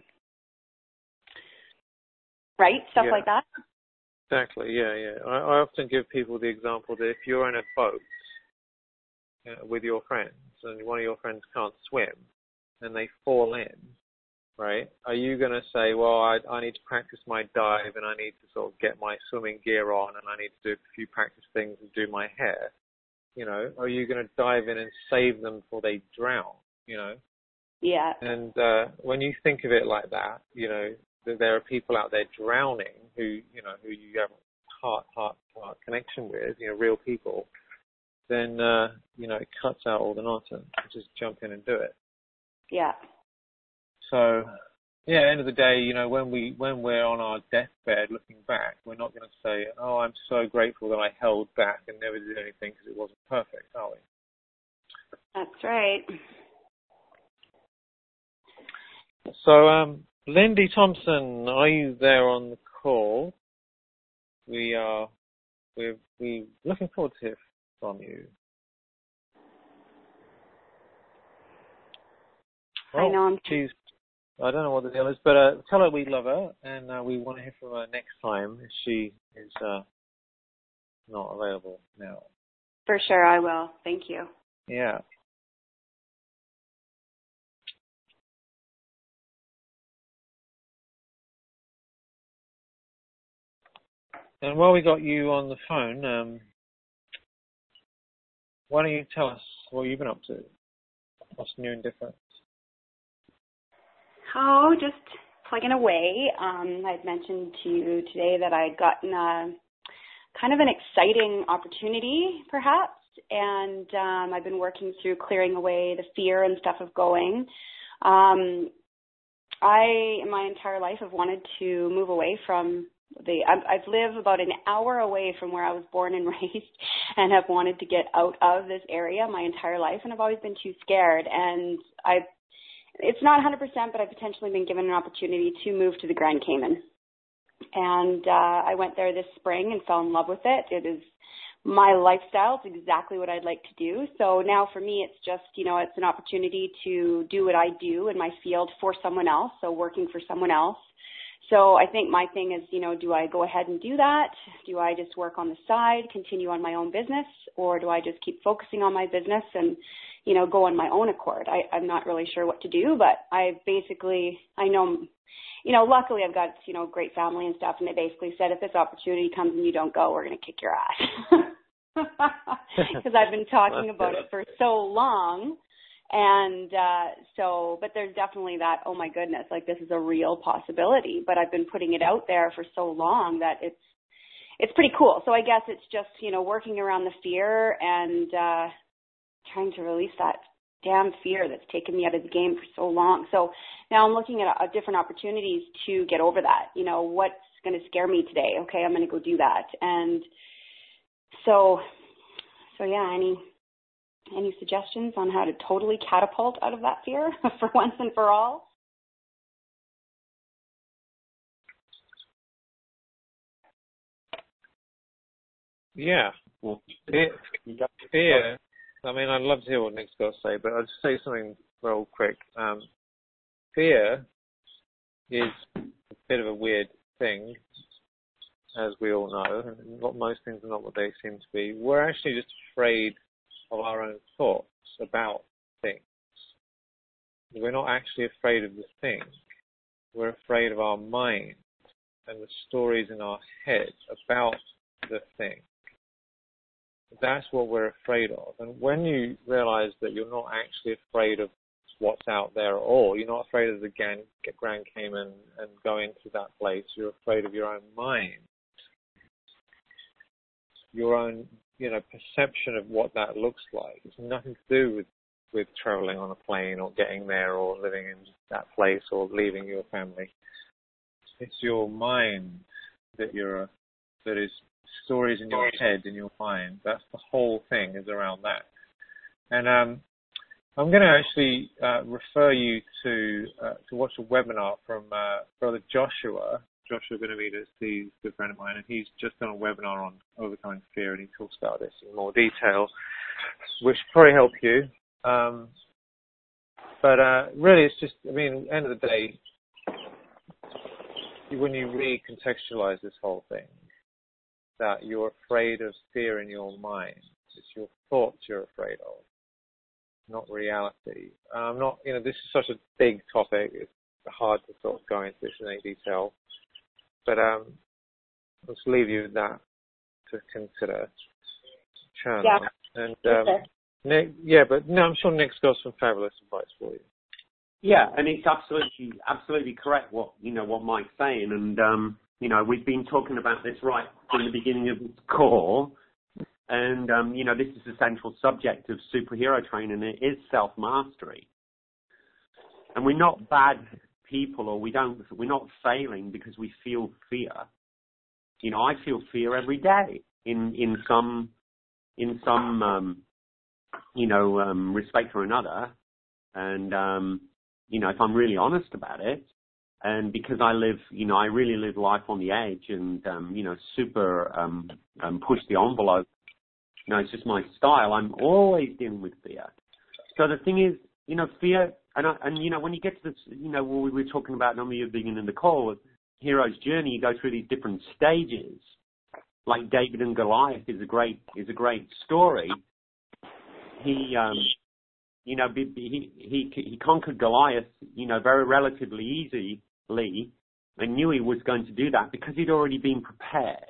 Right? Stuff yeah. like that? Exactly, yeah, yeah. I, I often give people the example that if you're in a boat uh, with your friends and one of your friends can't swim and they fall in, right, are you going to say, well, I, I need to practice my dive and I need to sort of get my swimming gear on and I need to do a few practice things and do my hair? You know, are you going to dive in and save them before they drown, you know? Yeah. And uh, when you think of it like that, you know, that there are people out there drowning who, you know, who you have heart, heart, heart connection with, you know, real people, then, uh, you know, it cuts out all the nonsense. Just jump in and do it. Yeah. So, yeah, at the end of the day, you know, when, we, when we're on our deathbed looking back, we're not going to say, oh, I'm so grateful that I held back and never did anything because it wasn't perfect, are we? That's right. So, um, Lindy Thompson, are you there on the call? We are, we're, we're looking forward to hear from you. Well, I know. I'm she's, I don't know what the deal is, but uh, tell her we love her, and uh, we want to hear from her next time if she is uh, not available now. For sure, I will. Thank you. Yeah. And while we got you on the phone, um, why don't you tell us what you've been up to? What's new and different? Oh, just plugging away. Um, I'd mentioned to you today that I'd gotten a kind of an exciting opportunity, perhaps, and um, I've been working through clearing away the fear and stuff of going. Um, I, in my entire life, have wanted to move away from the. I've, I've lived about an hour away from where I was born and raised, and have wanted to get out of this area my entire life, and I've always been too scared. And I've It's not one hundred percent, but I've potentially been given an opportunity to move to the Grand Cayman. And uh, I went there this spring and fell in love with it. It is my lifestyle. It's exactly what I'd like to do. So now for me, it's just, you know, it's an opportunity to do what I do in my field for someone else, so working for someone else. So I think my thing is, you know, do I go ahead and do that? Do I just work on the side, continue on my own business, or do I just keep focusing on my business and, you know, go on my own accord? I, I'm not really sure what to do, but I basically, I know, you know, luckily I've got, you know, great family and stuff, and they basically said if this opportunity comes and you don't go, we're going to kick your ass. Because I've been talking about it for so long. And uh, so, but there's definitely that, oh my goodness, like this is a real possibility. But I've been putting it out there for so long that it's, it's pretty cool. So I guess it's just, you know, working around the fear and uh, trying to release that damn fear that's taken me out of the game for so long. So now I'm looking at uh, different opportunities to get over that. You know, what's going to scare me today? Okay, I'm going to go do that. And so, so yeah, any any suggestions on how to totally catapult out of that fear for once and for all? Yeah, well, fear, fear. I mean, I'd love to hear what Nick's got to say, but I'll just say something real quick. Um, fear is a bit of a weird thing, as we all know. And not, most things are not what they seem to be. We're actually just afraid of our own thoughts about things. We're not actually afraid of the thing. We're afraid of our mind and the stories in our head about the thing. That's what we're afraid of. And when you realize that you're not actually afraid of what's out there at all, you're not afraid of the Grand Cayman and going to that place, you're afraid of your own mind, your own, you know, perception of what that looks like. It's nothing to do with, with traveling on a plane or getting there or living in that place or leaving your family. It's your mind that you're, that is stories in your head, in your mind. That's the whole thing is around that. And um, I'm going to actually uh, refer you to uh, to watch a webinar from uh, Brother Joshua. Joshua Benavides, he's a good friend of mine, and he's just done a webinar on overcoming fear, and he talks about this in more detail, which will probably help you. Um, but uh, really, it's just, I mean, at the end of the day, when you recontextualize this whole thing, that you're afraid of fear in your mind. It's your thoughts you're afraid of, not reality. Um, not, you know, this is such a big topic. It's hard to sort of go into this in any detail. But um, I'll just leave you with that to consider. Channel. Yeah. And um, okay. Nick, yeah, but no, I'm sure Nick's got some fabulous advice for you. Yeah, and it's absolutely, absolutely correct what you know what Mike's saying, and um, you know we've been talking about this right from the beginning of this call, and um, you know this is the central subject of superhero training. It is self-mastery, and we're not bad people, or we don't, we're not failing because we feel fear. You know, I feel fear every day in in some in some um, you know um, respect or another, and um, you know if I'm really honest about it, and because I live, you know, I really live life on the edge, and um, you know, super um, um, push the envelope. You know, it's just my style. I'm always dealing with fear. So the thing is, you know, fear. And, I, and you know, when you get to this, you know, we were talking about when we were beginning in the call, hero's journey, you go through these different stages. Like David and Goliath is a great is a great story. He, um, you know, he he he conquered Goliath, you know, very relatively easily, and knew he was going to do that because he'd already been prepared.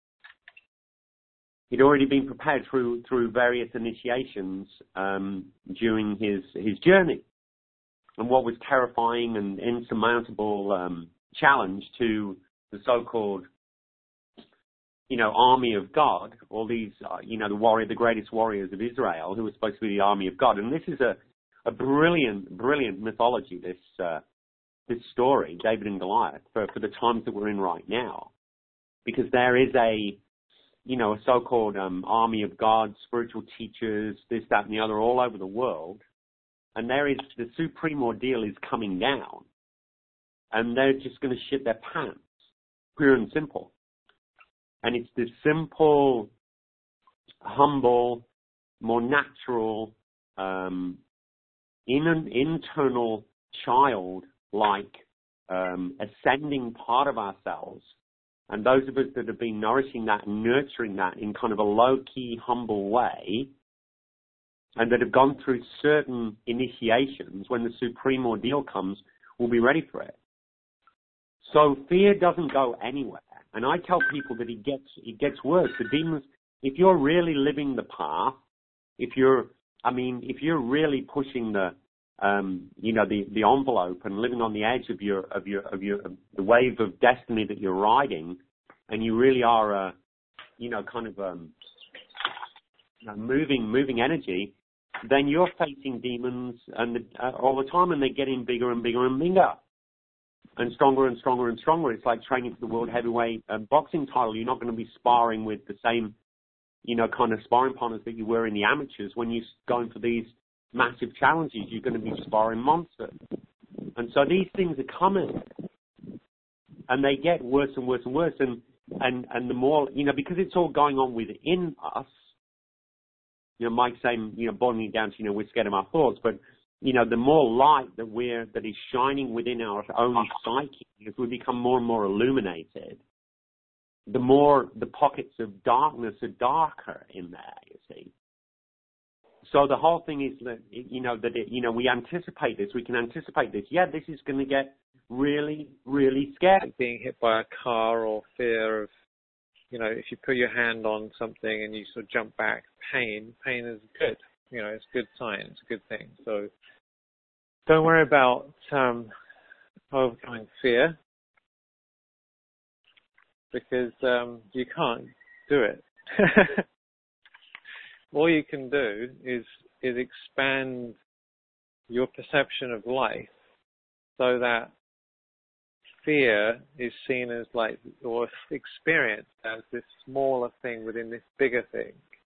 He'd already been prepared through through various initiations um, during his his journey. And what was terrifying and insurmountable um, challenge to the so-called, you know, army of God, all these, uh, you know, the warrior, the greatest warriors of Israel, who were supposed to be the army of God. And this is a, a brilliant, brilliant mythology, this uh, this story, David and Goliath, for, for the times that we're in right now. Because there is a, you know, a so-called um, army of God, spiritual teachers, this, that, and the other all over the world. And there is, the supreme ordeal is coming down. And they're just going to shit their pants, pure and simple. And it's this simple, humble, more natural, um, in an internal child-like, um, ascending part of ourselves. And those of us that have been nourishing that and nurturing that in kind of a low-key, humble way, and that have gone through certain initiations, when the supreme ordeal comes, will be ready for it. So fear doesn't go anywhere. And I tell people that it gets it gets worse. The demons, if you're really living the path, if you're, I mean, if you're really pushing the, um, you know, the, the envelope and living on the edge of your of your of your of the wave of destiny that you're riding, and you really are a you know, kind of um, you know, moving, moving energy, then you're facing demons and the, uh, all the time, and they're getting bigger and bigger and bigger, and stronger and stronger and stronger. It's like training for the world heavyweight uh, boxing title. You're not going to be sparring with the same, you know, kind of sparring partners that you were in the amateurs. When you're going for these massive challenges, you're going to be sparring monsters. And so these things are coming, and they get worse and worse and worse. And, and, and the more, you know, because it's all going on within us, you know, Mike saying, you know, boiling it down to, you know, we're scared of our thoughts, but, you know, the more light that we're, that is shining within our own psyche, if we become more and more illuminated, the more the pockets of darkness are darker in there, you see. So the whole thing is that, you know, that, it, you know, we anticipate this, we can anticipate this. Yeah, this is going to get really, really scary. Like being hit by a car, or fear of, you know, if you put your hand on something and you sort of jump back, pain, pain is good. You know, it's a good sign, it's a good thing. So don't worry about um, overcoming fear, because um, you can't do it. All you can do is is expand your perception of life so that fear is seen as like, or experienced as this smaller thing within this bigger thing.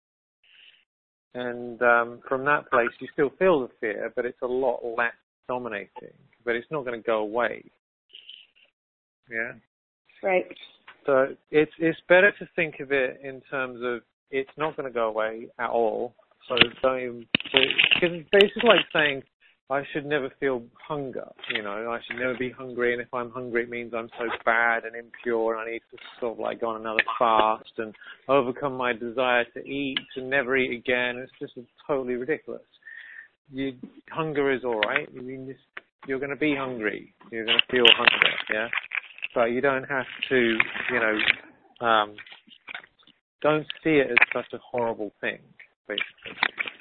And um, from that place, you still feel the fear, but it's a lot less dominating. But it's not going to go away. Yeah. Right. So it's it's better to think of it in terms of it's not going to go away at all. So don't even, because it's basically like saying I should never feel hunger. You know, I should never be hungry, and if I'm hungry, it means I'm so bad and impure, and I need to sort of like go on another fast and overcome my desire to eat and never eat again. It's just totally ridiculous. You, hunger is all right. You mean, just, you're going to be hungry. You're going to feel hunger, yeah. But you don't have to, you know, um, don't see it as such a horrible thing, basically.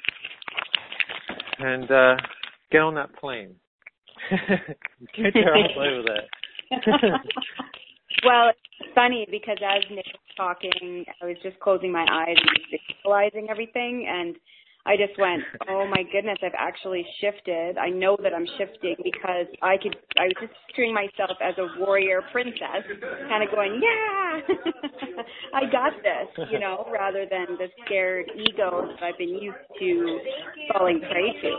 And uh, get on that plane. Get your ass over there. Well, it's funny because as Nick was talking, I was just closing my eyes and visualizing everything, and I just went, oh my goodness, I've actually shifted. I know that I'm shifting because I could, I was just picturing myself as a warrior princess, kind of going, yeah, I got this, you know, rather than the scared ego that I've been used to falling prey to.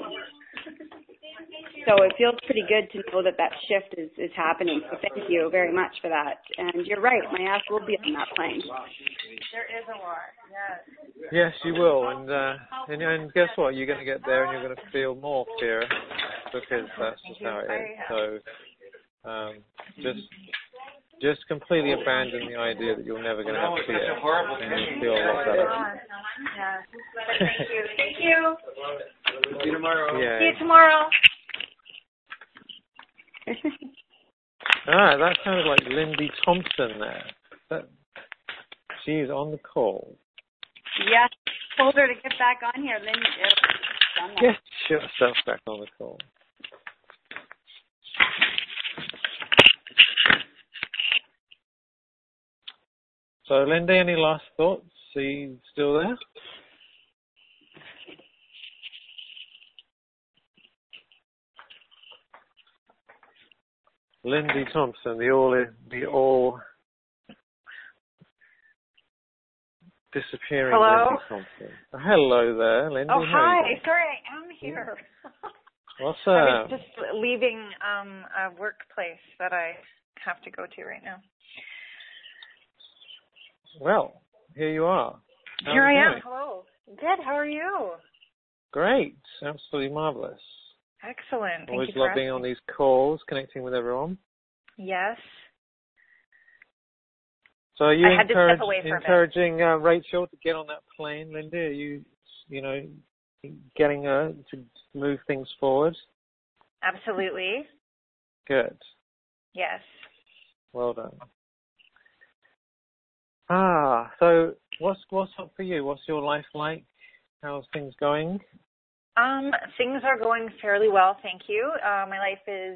So it feels pretty good to know that that shift is, is happening. So thank you very much for that. And you're right, my ass will be on that plane. There is a war, yes. Yes, you will. And, uh, and and guess what? You're going to get there and you're going to feel more fear, because that's just how it is. So um, just just completely abandon the idea that you're never going to have fear, and you'll feel a lot better. Yes. Thank you. Thank you. See you tomorrow. Yeah. See you tomorrow. Ah, that sounded like Lindy Thompson there. That, she's on the call. Yes, told her to get back on here. Lindy, uh, Get yourself back on the call. So, Lindy, any last thoughts? Are you still there? Lindy Thompson, the all the all disappearing Hello? Lindy Thompson. Oh, hello there, Lindy. Oh, How are hi. you? Sorry, I am here. What's I was up? just leaving um, a workplace that I have to go to right now. Well, here you are. How's Here it I am. going? Hello. Good. How are you? Great. Absolutely marvelous. Excellent. Thank Always you for love being asking. on these calls, connecting with everyone. Yes. So are you I had to encourage, step away for a bit. encouraging uh, Rachel to get on that plane, Lindy? Are you, you know, getting her to move things forward? Absolutely. Good. Yes. Well done. Ah, so what's what's up for you? What's your life like? How's things going? Um, things are going fairly well, thank you. Uh, my life is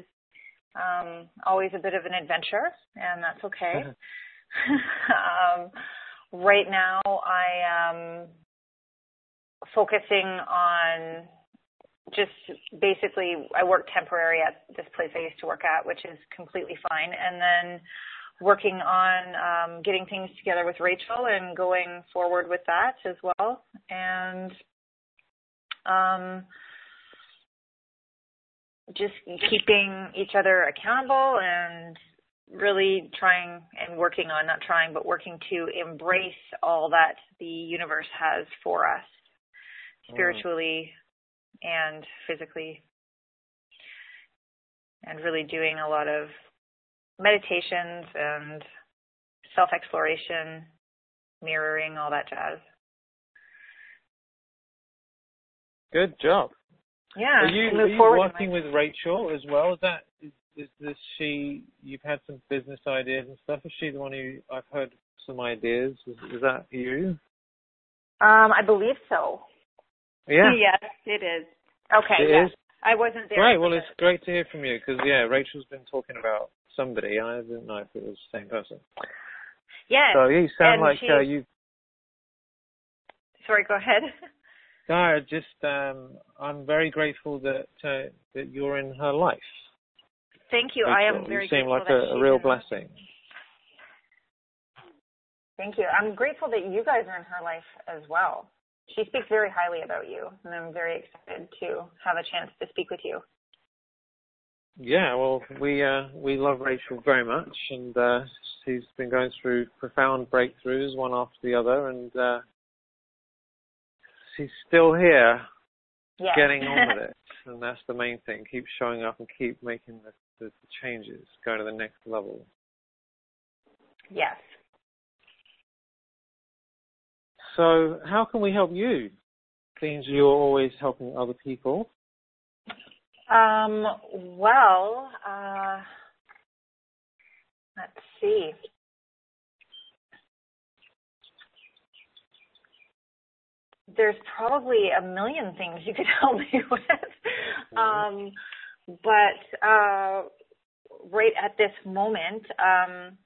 um, always a bit of an adventure, and that's okay. um, right now I am focusing on just basically, I work temporary at this place I used to work at, which is completely fine. And then working on um, getting things together with Rachel and going forward with that as well. And um, just keeping each other accountable and really trying and working on, not trying, but working to embrace all that the universe has for us spiritually and physically, and really doing a lot of meditations and self-exploration, mirroring, all that jazz. Good job. Yeah. Are you, move are you forward working with Rachel as well? Is that is, is this she? You've had some business ideas and stuff. Is she the one who I've heard some ideas? Is, is that you? Um, I believe so. Yeah. Yes, it is. Okay. It yes. is? I wasn't there. Great. Well, it's great to hear from you because yeah, Rachel's been talking about somebody. I didn't know if it was the same person. Yeah. So yeah, you sound and like she, uh, you. Sorry. Go ahead. No, just um, I'm very grateful that uh, that you're in her life. Thank you. Rachel. I am very you seem grateful like that a, a she's real in blessing. Thank you. I'm grateful that you guys are in her life as well. She speaks very highly about you, and I'm very excited to have a chance to speak with you. Yeah, well, we uh, we love Rachel very much, and uh, she's been going through profound breakthroughs, one after the other, and uh, she's still here, yes. getting on with it, and that's the main thing. Keep showing up and keep making the, the, the changes, go to the next level. Yes. So how can we help you? Seems you're always helping other people. Um, well, uh, let's see. There's probably a million things you could help me with. Um, but uh, right at this moment, um,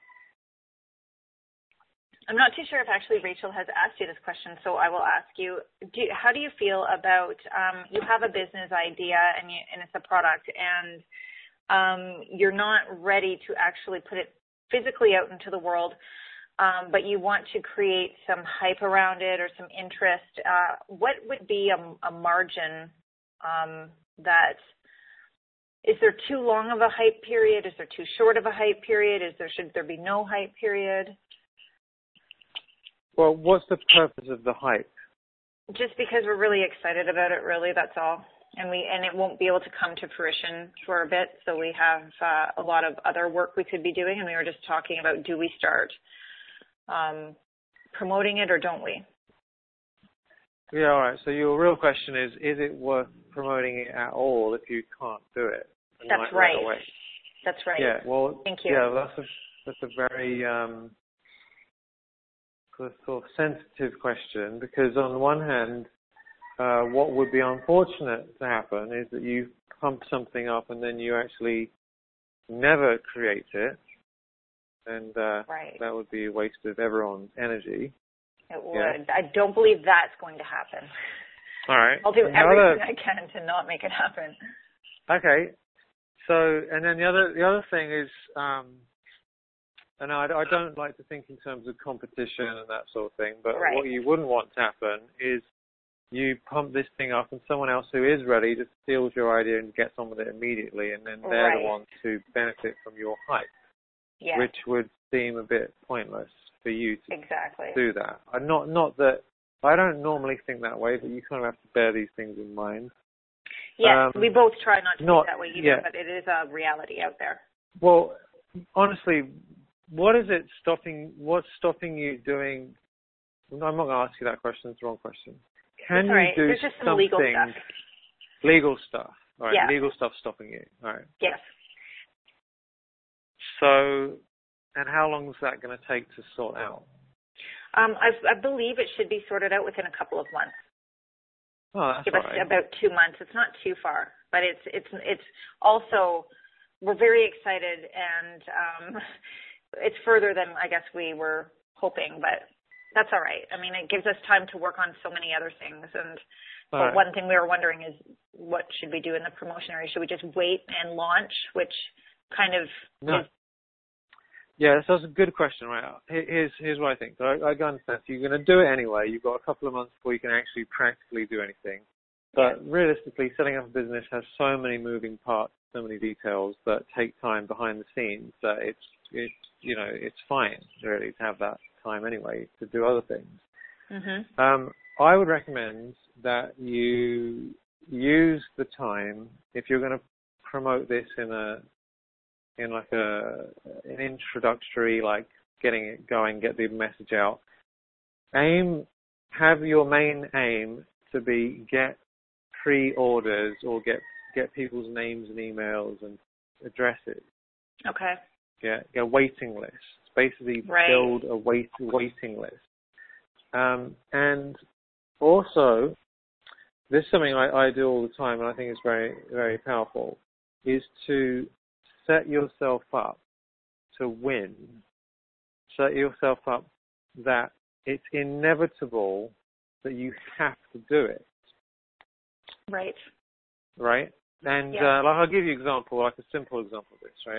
I'm not too sure if actually Rachel has asked you this question, so I will ask you, do, how do you feel about, um, you have a business idea and, you, and it's a product and um, you're not ready to actually put it physically out into the world, um, but you want to create some hype around it or some interest. Uh, what would be a, a margin um, that, is there too long of a hype period? Is there too short of a hype period? Is there, should there be no hype period? Well, what's the purpose of the hype? Just because we're really excited about it, really, that's all. And we and it won't be able to come to fruition for a bit, so we have uh, a lot of other work we could be doing, and we were just talking about, do we start um, promoting it or don't we? Yeah, all right. So your real question is, is it worth promoting it at all if you can't do it? That's right. right. Away? That's right. Yeah, well, Thank you. Yeah, that's a, that's a very... Um, a sort of sensitive question, because on one hand, uh, what would be unfortunate to happen is that you pump something up and then you actually never create it, and uh, right. that would be a waste of everyone's energy. It would. Yeah. I don't believe that's going to happen. All right. I'll do and everything other... I can to not make it happen. Okay. So, and then the other the other thing is, um, and I, I don't like to think in terms of competition and that sort of thing, but right. what you wouldn't want to happen is you pump this thing up and someone else who is ready just steals your idea and gets on with it immediately, and then they're right. the ones who benefit from your hype, yes. which would seem a bit pointless for you to exactly. do that. I'm not, not that, I don't normally think that way, but you kind of have to bear these things in mind. Yes, um, we both try not to not, think that way either, yeah. but it is a reality out there. Well, honestly, what is it stopping, what's stopping you doing, I'm not going to ask you that question, it's the wrong question. Can That's all right. you do There's just some something, legal stuff. Legal stuff. All right, yeah. legal stuff stopping you. All right. Yes. So, and how long is that going to take to sort out? Um, I, I believe it should be sorted out within a couple of months. Oh, that's Give all us right. about two months. It's not too far, but it's it's it's also, we're very excited, and um, it's further than I guess we were hoping, but That's all right. I mean, it gives us time to work on so many other things. And but right. one thing we were wondering is, what should we do in the promotion area? Should we just wait and launch, which kind of no. is... Yeah, that's a good question, right? Here's here's what I think. So I, I understand. So you're going to do it anyway. You've got a couple of months before you can actually practically do anything. But yeah. realistically, setting up a business has so many moving parts, so many details that take time behind the scenes that it's it's you know it's fine really to have that time anyway to do other things. Mm-hmm. Um, I would recommend that you use the time if you're going to promote this in a in like a an introductory, like getting it going, get the message out. Aim, have your main aim to be get pre-orders or get get people's names and emails and addresses. Okay. Get, get a waiting list. Basically, right. build a wait waiting list. Um, and also, this is something I, I do all the time, and I think it's very very powerful, is to set yourself up to win. Set yourself up that it's inevitable that you have to do it. Right. Right? And yeah. uh, like I'll give you an example, like a simple example of this, right?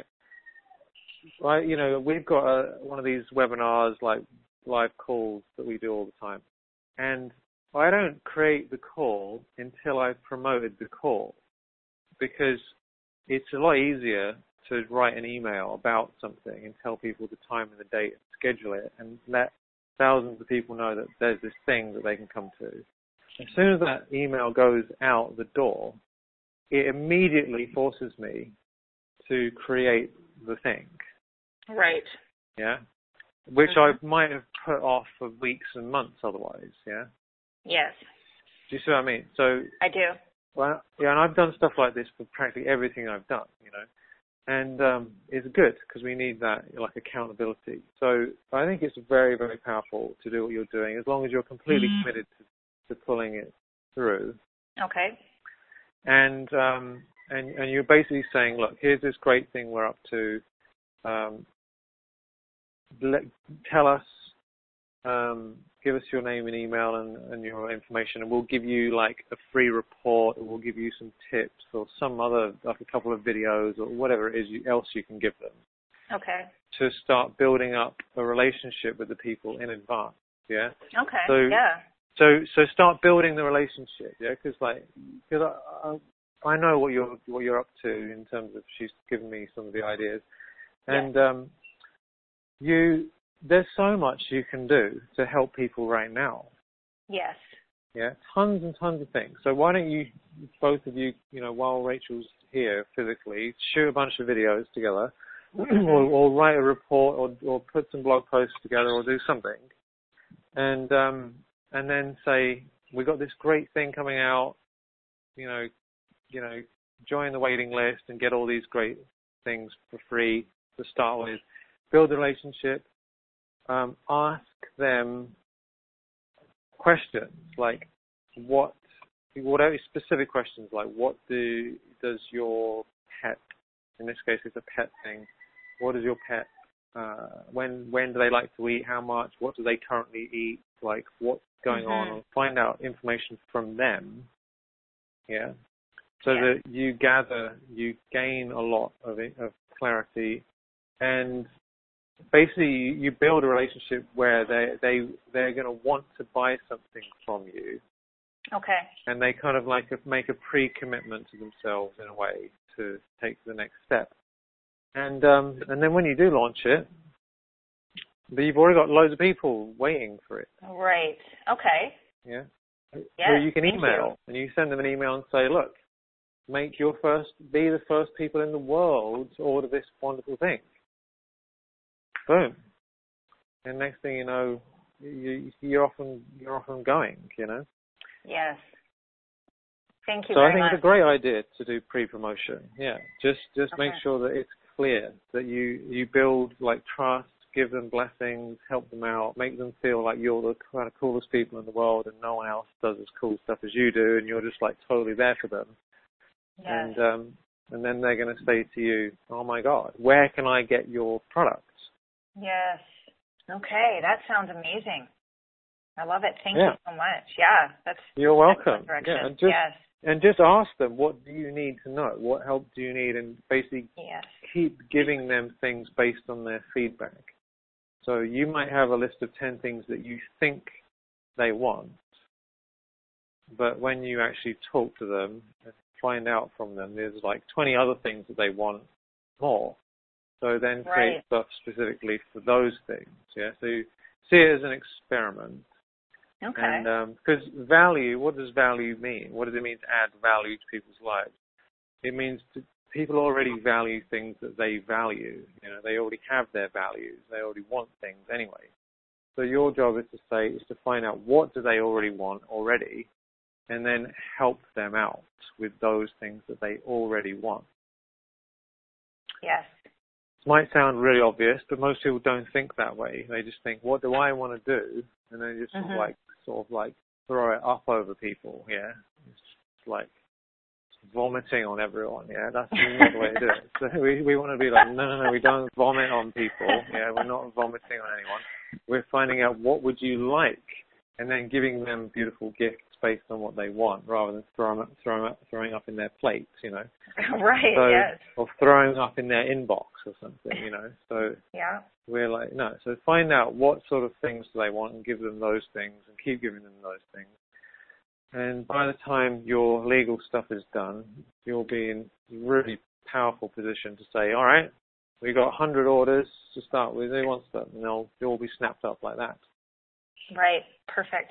Right, you know, we've got a, one of these webinars, like live calls that we do all the time. And I don't create the call until I've promoted the call, because it's a lot easier to write an email about something and tell people the time and the date and schedule it and let thousands of people know that there's this thing that they can come to. As soon as that email goes out the door, it immediately forces me to create the thing. Right. Yeah. Which mm-hmm. I might have put off for weeks and months otherwise. Yeah. Yes. Do you see what I mean? So I do. Well, yeah, and I've done stuff like this for practically everything I've done, you know. And um, it's good because we need that, like, accountability. So I think it's very, very powerful to do what you're doing as long as you're completely mm. committed to, to pulling it through. Okay. And um, and and you're basically saying, look, here's this great thing we're up to. Um, let, tell us, um, give us your name and email and, and your information, and we'll give you like a free report, or we'll give you some tips or some other, like a couple of videos or whatever it is you, else you can give them. Okay. To start building up a relationship with the people in advance. Yeah. Okay. So, yeah. So so start building the relationship. Yeah, because like because I, I I know what you're what you're up to in terms of, she's given me some of the ideas, and yeah. um, you. There's so much you can do to help people right now. Yes. Yeah, tons and tons of things. So why don't you, both of you, you know, while Rachel's here physically, shoot a bunch of videos together, or, or write a report, or, or put some blog posts together, or do something, and um, and then say, we got this great thing coming out. You know, you know, join the waiting list and get all these great things for free to start with. Build a relationship. Um, ask them questions like what, whatever specific questions like what do does your pet, in this case it's a pet thing, what does your pet, uh, when when do they like to eat, how much, what do they currently eat, like what's going mm-hmm. on, and find out information from them, yeah, so yeah. that you gather, you gain a lot of it, of clarity, and basically, you build a relationship where they they they're going to want to buy something from you. Okay. And they kind of like make a pre-commitment to themselves in a way to take the next step. And um, and then when you do launch it, you've already got loads of people waiting for it. Right. Okay. Yeah. Yes, so you can email you. and you send them an email and say, look, make your first, be the first people in the world to order this wonderful thing. Boom. And next thing you know, you, you're often you're often going, you know. Yes. Thank you so very I think much. it's a great idea to do pre-promotion. Yeah. Just just okay. make sure that it's clear, that you, you build like trust, give them blessings, help them out, make them feel like you're the kind of coolest people in the world and no one else does as cool stuff as you do, and you're just like totally there for them. Yes. And um and then they're going to say to you, oh my God, where can I get your product? Yes. Okay, that sounds amazing. I love it. Thank yeah. you so much. Yeah, that's You're welcome. direction. Yeah, and just, yes. and just ask them, what do you need to know? What help do you need? And basically Yes. keep giving them things based on their feedback. So you might have a list of ten things that you think they want, but when you actually talk to them and find out from them, there's like twenty other things that they want more. So then create Right. stuff specifically for those things. Yeah. So you see it as an experiment. Okay. And because um, value, what does value mean? What does it mean to add value to people's lives? It means to, people already value things that they value. You know, they already have their values. They already want things anyway. So your job is to say is to find out what do they already want already, and then help them out with those things that they already want. Yes. It might sound really obvious, but most people don't think that way. They just think, what do I want to do? And then just Mm-hmm. sort of like, sort of like throw it up over people, yeah? It's like vomiting on everyone, yeah? That's not the way to do it. So we, we want to be like, no, no, no, we don't vomit on people, yeah? We're not vomiting on anyone. We're finding out what would you like, and then giving them beautiful gifts based on what they want, rather than throwing up, throwing up, throwing up in their plates, you know? Right, so, yes. Or throwing up in their inbox or something, you know? So yeah. we're like, no. So find out what sort of things do they want and give them those things and keep giving them those things. And by the time your legal stuff is done, you'll be in a really powerful position to say, all right, we got one hundred orders to start with. Who wants them? And they'll, they'll all be snapped up like that. Right. Perfect.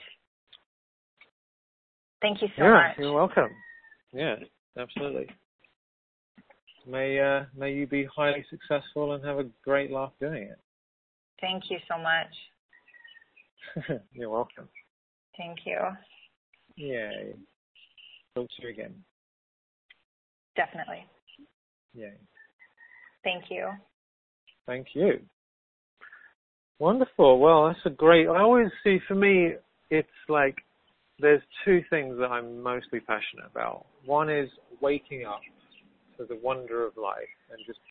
Thank you so yeah, much. You're welcome. Yeah, absolutely. May uh, may you be highly successful and have a great laugh doing it. Thank you so much. You're welcome. Thank you. Yay. Talk to you again. Definitely. Yay. Thank you. Thank you. Wonderful. Well, that's a great, I always see, for me, it's like there's two things that I'm mostly passionate about. One is waking up to the wonder of life and just